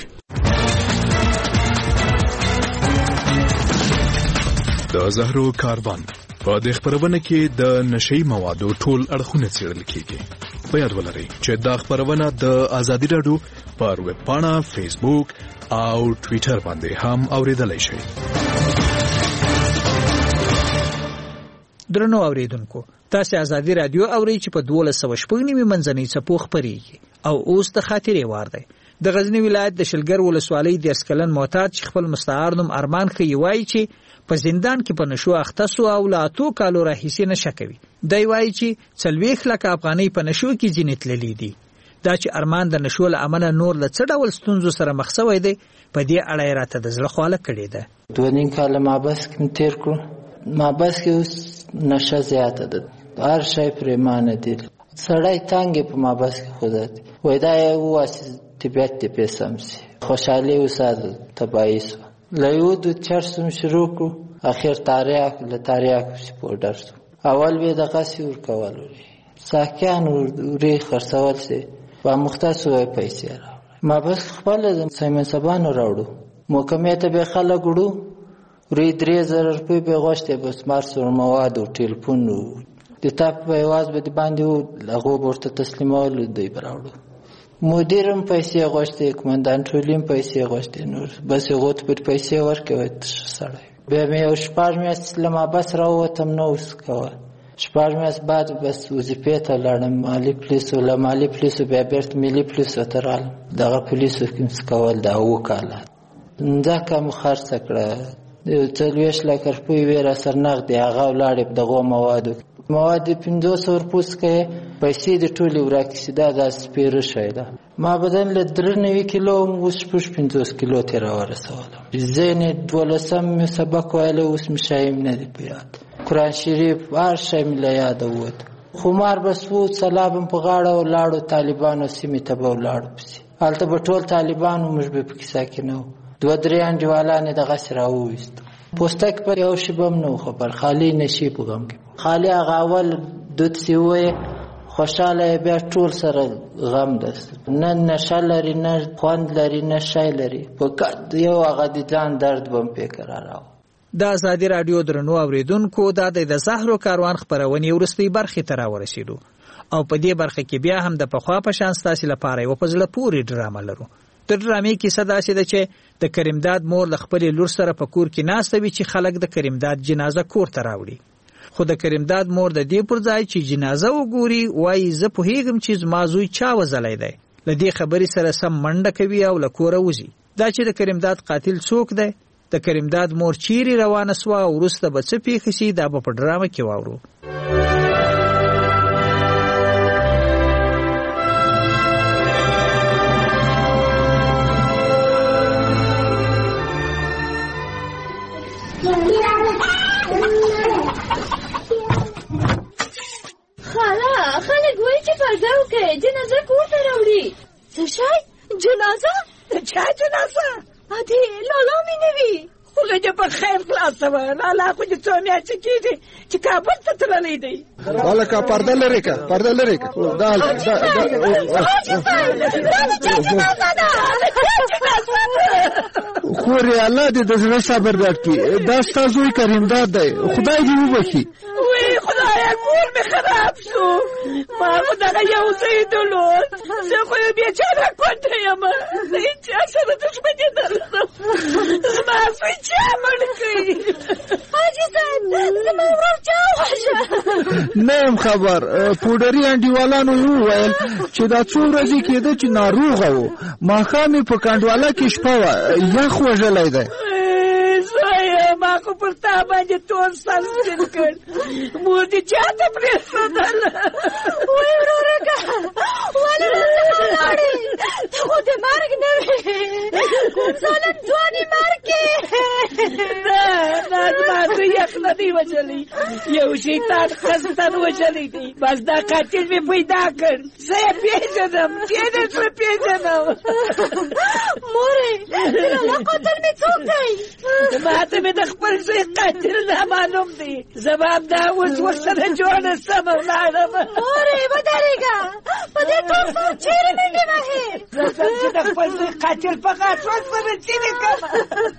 د زهرو کاروان په دې خبرونه کې د نشئی موادو ټول اړخونه څېړل کیږي. په یاد ولرئ چې دا خبرونه د آزادي راډیو پر ویب پاڼه، فیسبوک او ټویټر باندې هم اوریدلای شئ. درنو اوریدونکو، تاسو آزادي راډیو اورئ چې په 1290 منځنۍ څپو خبريږي او اوس د خاطرې وار دی. د غزنی ولایت د شلګر ولسوالۍ د اسکلن معتاد چې خپل مستعار نوم ارمان خي وایي چې په زندان کې په نشو اخته سو او لا 2 کالو راهیسې نشه کوي. دی وایي چې 40 لک افغانۍ په نشو کې ځینې تللي دي. دا چې ارمان د نشو له امله نور له څه ډول ستونزو سره مخ شوی دی، په دې اړه یې راته د زړه خواله کړې ده. 2 کاله محبس کې تیر کړو. محبس کې اوس نشه زیاته ده، هر شی پرېمانه دي، سړی تنګ په محبس کې خودت وای دا یو طبیعت ته پیسم سي خوشحالي وساد تبعی سو لایو د چرسم شروع کو اخر تاریخ له تاریخ سپورډر سو اول به د قصي ور کول ساکان ورې خرڅول سي په مختص وای پیسې را ما بس خپل د سیمه سبانو راوړو محکمه ته به خلک وړو ورې 3000 روپۍ به غوښته بس مار سره مواد او ټلیفون د تاپ په आवाज به باندې لغو ورته تسلیمول دی براوړو مدیرم پیسې غوښته کمانډانټ ولیم پیسې غوښته نور بس غوت پر پیسې ورکوي سره به مې او شپږ میاشتې لمه بس راوتم نو وسکوه شپږ میاشتې بعد بس وظیفې ته لاړم مالی پولیس ولا مالی پولیس به بیرته ملي پولیس ته رال دغه پولیس کوم سکول دا وکاله دا کوم خرڅ کړه د 40 لک روپۍ ویرا سرنغ دی هغه ولاړ دغه مواد 500 پوس کې پیسې د ټولي ورکې دا د سپیره شوی دا ما بدن له 93 کیلو اوس 50 کیلو تر ورسولم زین دولسم سبق ویل اوس مشایم نه دی پیاد قرآن شریف هر شی مله یاد ووت خمار بس وو سلام په غاړه او لاړو طالبانو سیمه ته به ولاړو پسی حالت به ټول طالبانو مشبه پکې ساکنو 2-3 انډوالانه دغه سره وېست پوسټک پر یو شبم نو خبر خالی نشي پوغم کې خالی غاول دوت سیوي خوشاله بیا ټول سره غم دست نه نشالري نه خوند لري نه شای لري فقط یو هغه د ځان درد بم فکر راو د آزادي رادیو درنو اوریدونکو د زهرو کاروان خبرونه ورستي برخه تر ورسېدو او په دې برخه کې بیا هم د پخوا په شان ستاسو لپاره یو پزله پوری ډرامه لرو د ډرامې کې صدا سي چې د کریمداد مور ل خپل لور سره په کور کې ناستوي چې خلک د کریمداد جنازه کور ته راوړي خو د کریمداد مور د دې پر ځای چې جنازه وګوري وایي زه په هیڅ چیز مازوي چا وزلای دی لدې خبرې سره سم منډه کوي او لکوره وځي دا چې د کریمداد قاتل څوک دی د کریمداد مور چیرې روانه سوا او ورسته به څه پیښ شي دا په ډرامه کې واورو خلک وایي چې پرده وکړئ جنازه کور ته راوړي څه شی جنازه د چا جنازه ادې لالا مې نه وي خدای دې په خیر خلاصه وه لالا خو دې څو میاشتې کېږي چې کابل ته تللی دی هلکه پرده لرې که پرده لرې که دا د چا جنازه ده خورې الله دې د زړه صبر درکړي دا ستا زوی کریمداد دی خدای دې وبخي وی خدایا کور مې خراب شو ما خو دغه یو زوی درلود زه خو یو بیچاره کونډه یم زه هېچا سره دښمني نه لرم زما زوی چا مړ کړي حاجي صاحب زما ورور چا وواژه؟ نه یم خبر. پوډري انډیوالانو وویل چې دا څو ورځې کېده چې ناروغه و. ماښام یې په کنډواله کې شپه وه، یخ وژلی دی. زویه ما خو پر تا باندې ټول سر سپین کړ، مور دې چاته پرېښودله؟ وایي ورورکه ولې راڅخه لاړې؟ ته خو د مرګ نه وې، کوم ظالم ځوان یې مرګ کې. نه زما زوی یخ نه دی وژلی، یو شیطان خستن وژلی دی. بس دا قاتل مې پیدا کړ، زه یې پېژنم، کېدای شوه پېژنم. مورې د لالا قاتل مې څوک دی؟ ما ته مې د خپل زوی قاتل نامعلوم دی. زه به همدا اوس ورسره جوړه سم ولاړم. مورې ودرېږه، په دې ټول سر چېرې منډې وهې؟ زه سم چې د خپل زوی قاتل په غاټول سره چیغې کړم.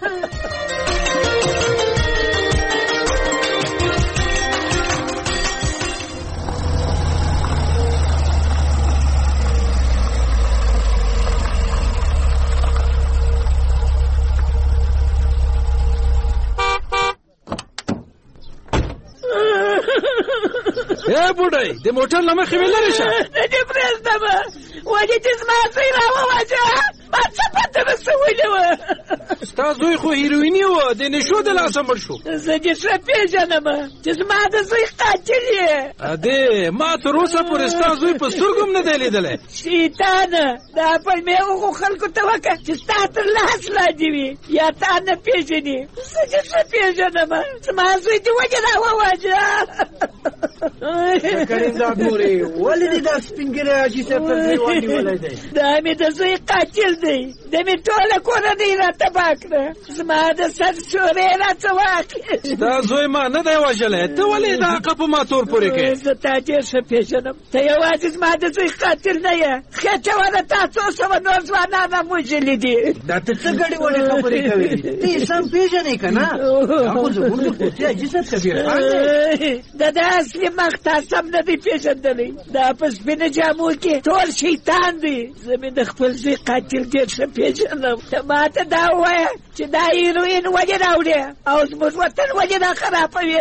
بوډۍ د موټر له مخې مې لرې شه. نه دې پرېږدمه، ولې چې زما زوی راوواژه؟ ما څه پته رسولې وه؟ ستا زوی خو هیرویني و، د نشو د لاسه مړ شو. زه دې ښه پېژنم چې زما د زوی قاتل یې. ادې ما تر اوسه پورې ستا زوی په سترګو هم نه دی لیدلی. شیطانه دا پلمې هغو خلکو ته وکړه چې ستا تر لاس لاندې وي، یا تا نه پېژني. زه دې ښه پېژنم، زما زوی دې ولې راوواژه؟ کریم مورې ولې دې دا سپین ږیری حاجي صاحب پر ځای ونیولی دی؟ دا مې د زوی قاتل دی، د مې ټوله کورنۍ را تباه کړه، زما د سر شورې راڅه واخیست. ستا زوی ما نه دی وژلی، ته ولې دا حقه په ما تور پورې کوې؟ زه تا ډېر ښه پېژنم، ته یوازې زما د زوی قاتل نه یې، خېټوره تا 200 نور ځوانان هم وژلي دي. دا ته څه ګډې وډې خبرې کوې؟ ته یې سم پېژنې که نه؟ دا خو زموږ د کوټې حاجي صاحب کبیر خان دی. د ده اصلي مخ تا سم نه دی پېژندلی، دا په سپینه جامو کې ټول شیطان دی. زه مې د خپل زوی قاتل ډېر ښه پېژنم. ته ما ته دا ووایه چې دا هیروین ولې راوړې او زموږ وطن ولې را خرابوې؟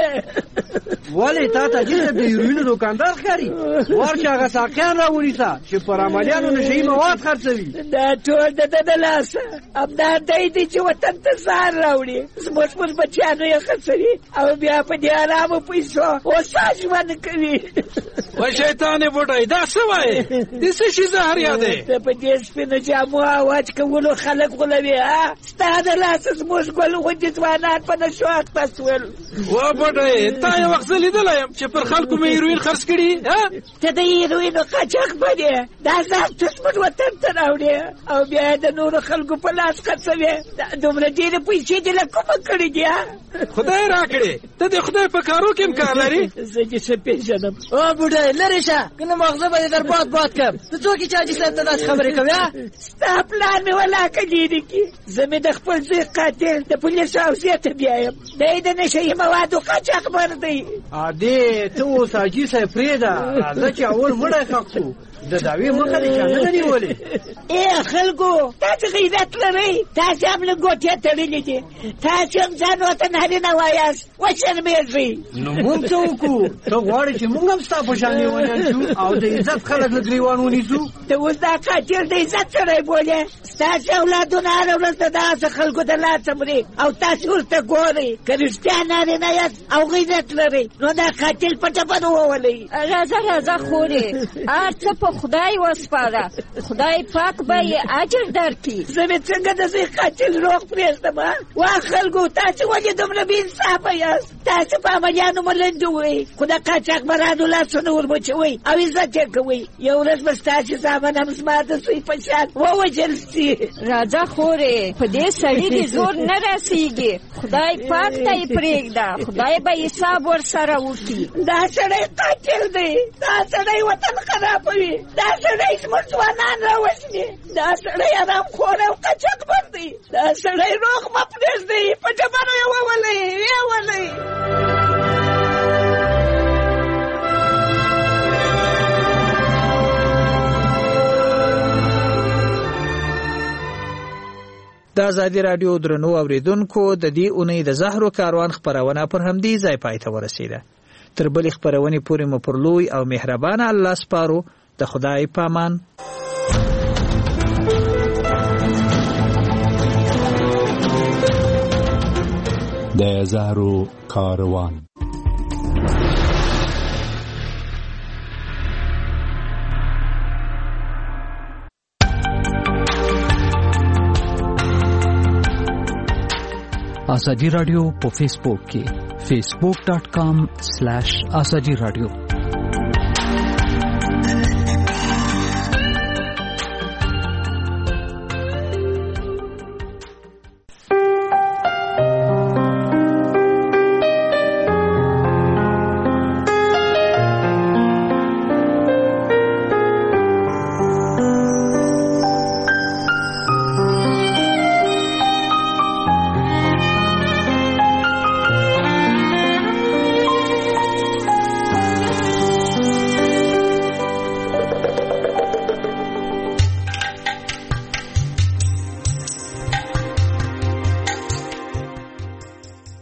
ولې تا ته حاجي صاحب د هیروینو دوکاندار ښکاري؟ ورشه هغه ساقیان راونیسه چې پر عملیانو نشهي مواد خرڅوي. دا ټول د ده د لاسه، همدا دی دی چې وطن ته زهر راوړي، زموږ پر بچیانو یې خرڅوي او بیا په دې ارامو پیسو اوسه ژوند کوي. وای شیطانې بوډۍ دا څه وایې؟ د څه شي زهر یادې؟ ته په دې سپینو جامو اواج کولو خلک غولوي. ستا د لاسه زموږ ګل غوندې ځوانان په نشو اخته شول. وا بوډۍ تا یو وخت زه لیدلی یم چې پر خلکو مې هیروین خرڅ کړي. ته د هیروینو قاچاق بنې، دا زهر ته زموږ وطن ته راوړې او بیا یې د نورو خلکو په لاس خرڅوې. دومره ډېرې پیسې دې له کومه کړې دي؟ خدای راکړې، ته د خدای په کارو کې هم کار لري. زه دې ښه پېژنم. او بوډۍ لرې شه، که نه مغزه به دې در باد باد کړم. ته څوک یې چې حاجي صاحب ته داسې خبرې کوې؟ ستا پلار مې ولاکه لرې کړي. زه مې د خپل زوی قاتل د پولیسو حوزې ته بیایم، دی د نشهي موادو قاچاقبر دی. ادې ته اوس حاجي صاحب پرېږده، راځه چې اول مړی ښخ کړو. د دعوې مخه دې چا نه ده نیولې. خلکو تاسې غیرت لرئ، تاسې هم له ګوتې تړلې دي، تاسې هم ځان ورته نارینه وایاست، وشرمېږئ. نو موږ څه وکړو؟ ته غواړې چې موږ هم ستا په شان لیونیان شو او د عزت خلک له ګریوان ونیسو؟ ته اوس دا قاتل د عزت سړی بولې؟ ستاسې اولادونه هره ورځ د داسې خلکو د لاسه مري او تاسې ورته ګورئ. که رښتیا نارینه یاست او غیرت لرئ نو دا قاتل په ټپه وولئ. راځه خورې، هر څه په خدای وسپاره، خدای پاک به یې اجر درکړي. زه مې څنګه د زوی قاتل روغ پرېږدم؟ وا خلکو تاسې ولې دومره بې انصافه یاست؟ تاسې په عملیانو ملنډې وئ، خو د قاچاقبرانو لاسونه ورمچوئ او عزت یې کوئ. یو ورځ به ستاسې زامن هم زما د زوی په شان ووژل سي. راځه خورې، په دې سړي دې زور نه رسېږي، خدای پاک ته یې پرېږده، خدای به حساب ورسره وکړي. دا سړی قاتل دی، دا سړی وطن خرابوي، دا سړی زموږ ځوانان راوژني، دا سړی حرامخور او قاچاقبر دی، دا سړی روغ مه پرېږدئ، په ډبرو یې وولئ. د ازادي رادیو درنو اوریدونکو د دې اونۍ د زهرو کاروان خبرونه پر همدې ځای پای ته ورسیده. تر بلې خبرونې پورې مو پر لوی او مهربان الله سپارو. د خدای پامان. د زهرو کاروان. ازادي رادیو په فیسبوک کې facebook.com/azadi radio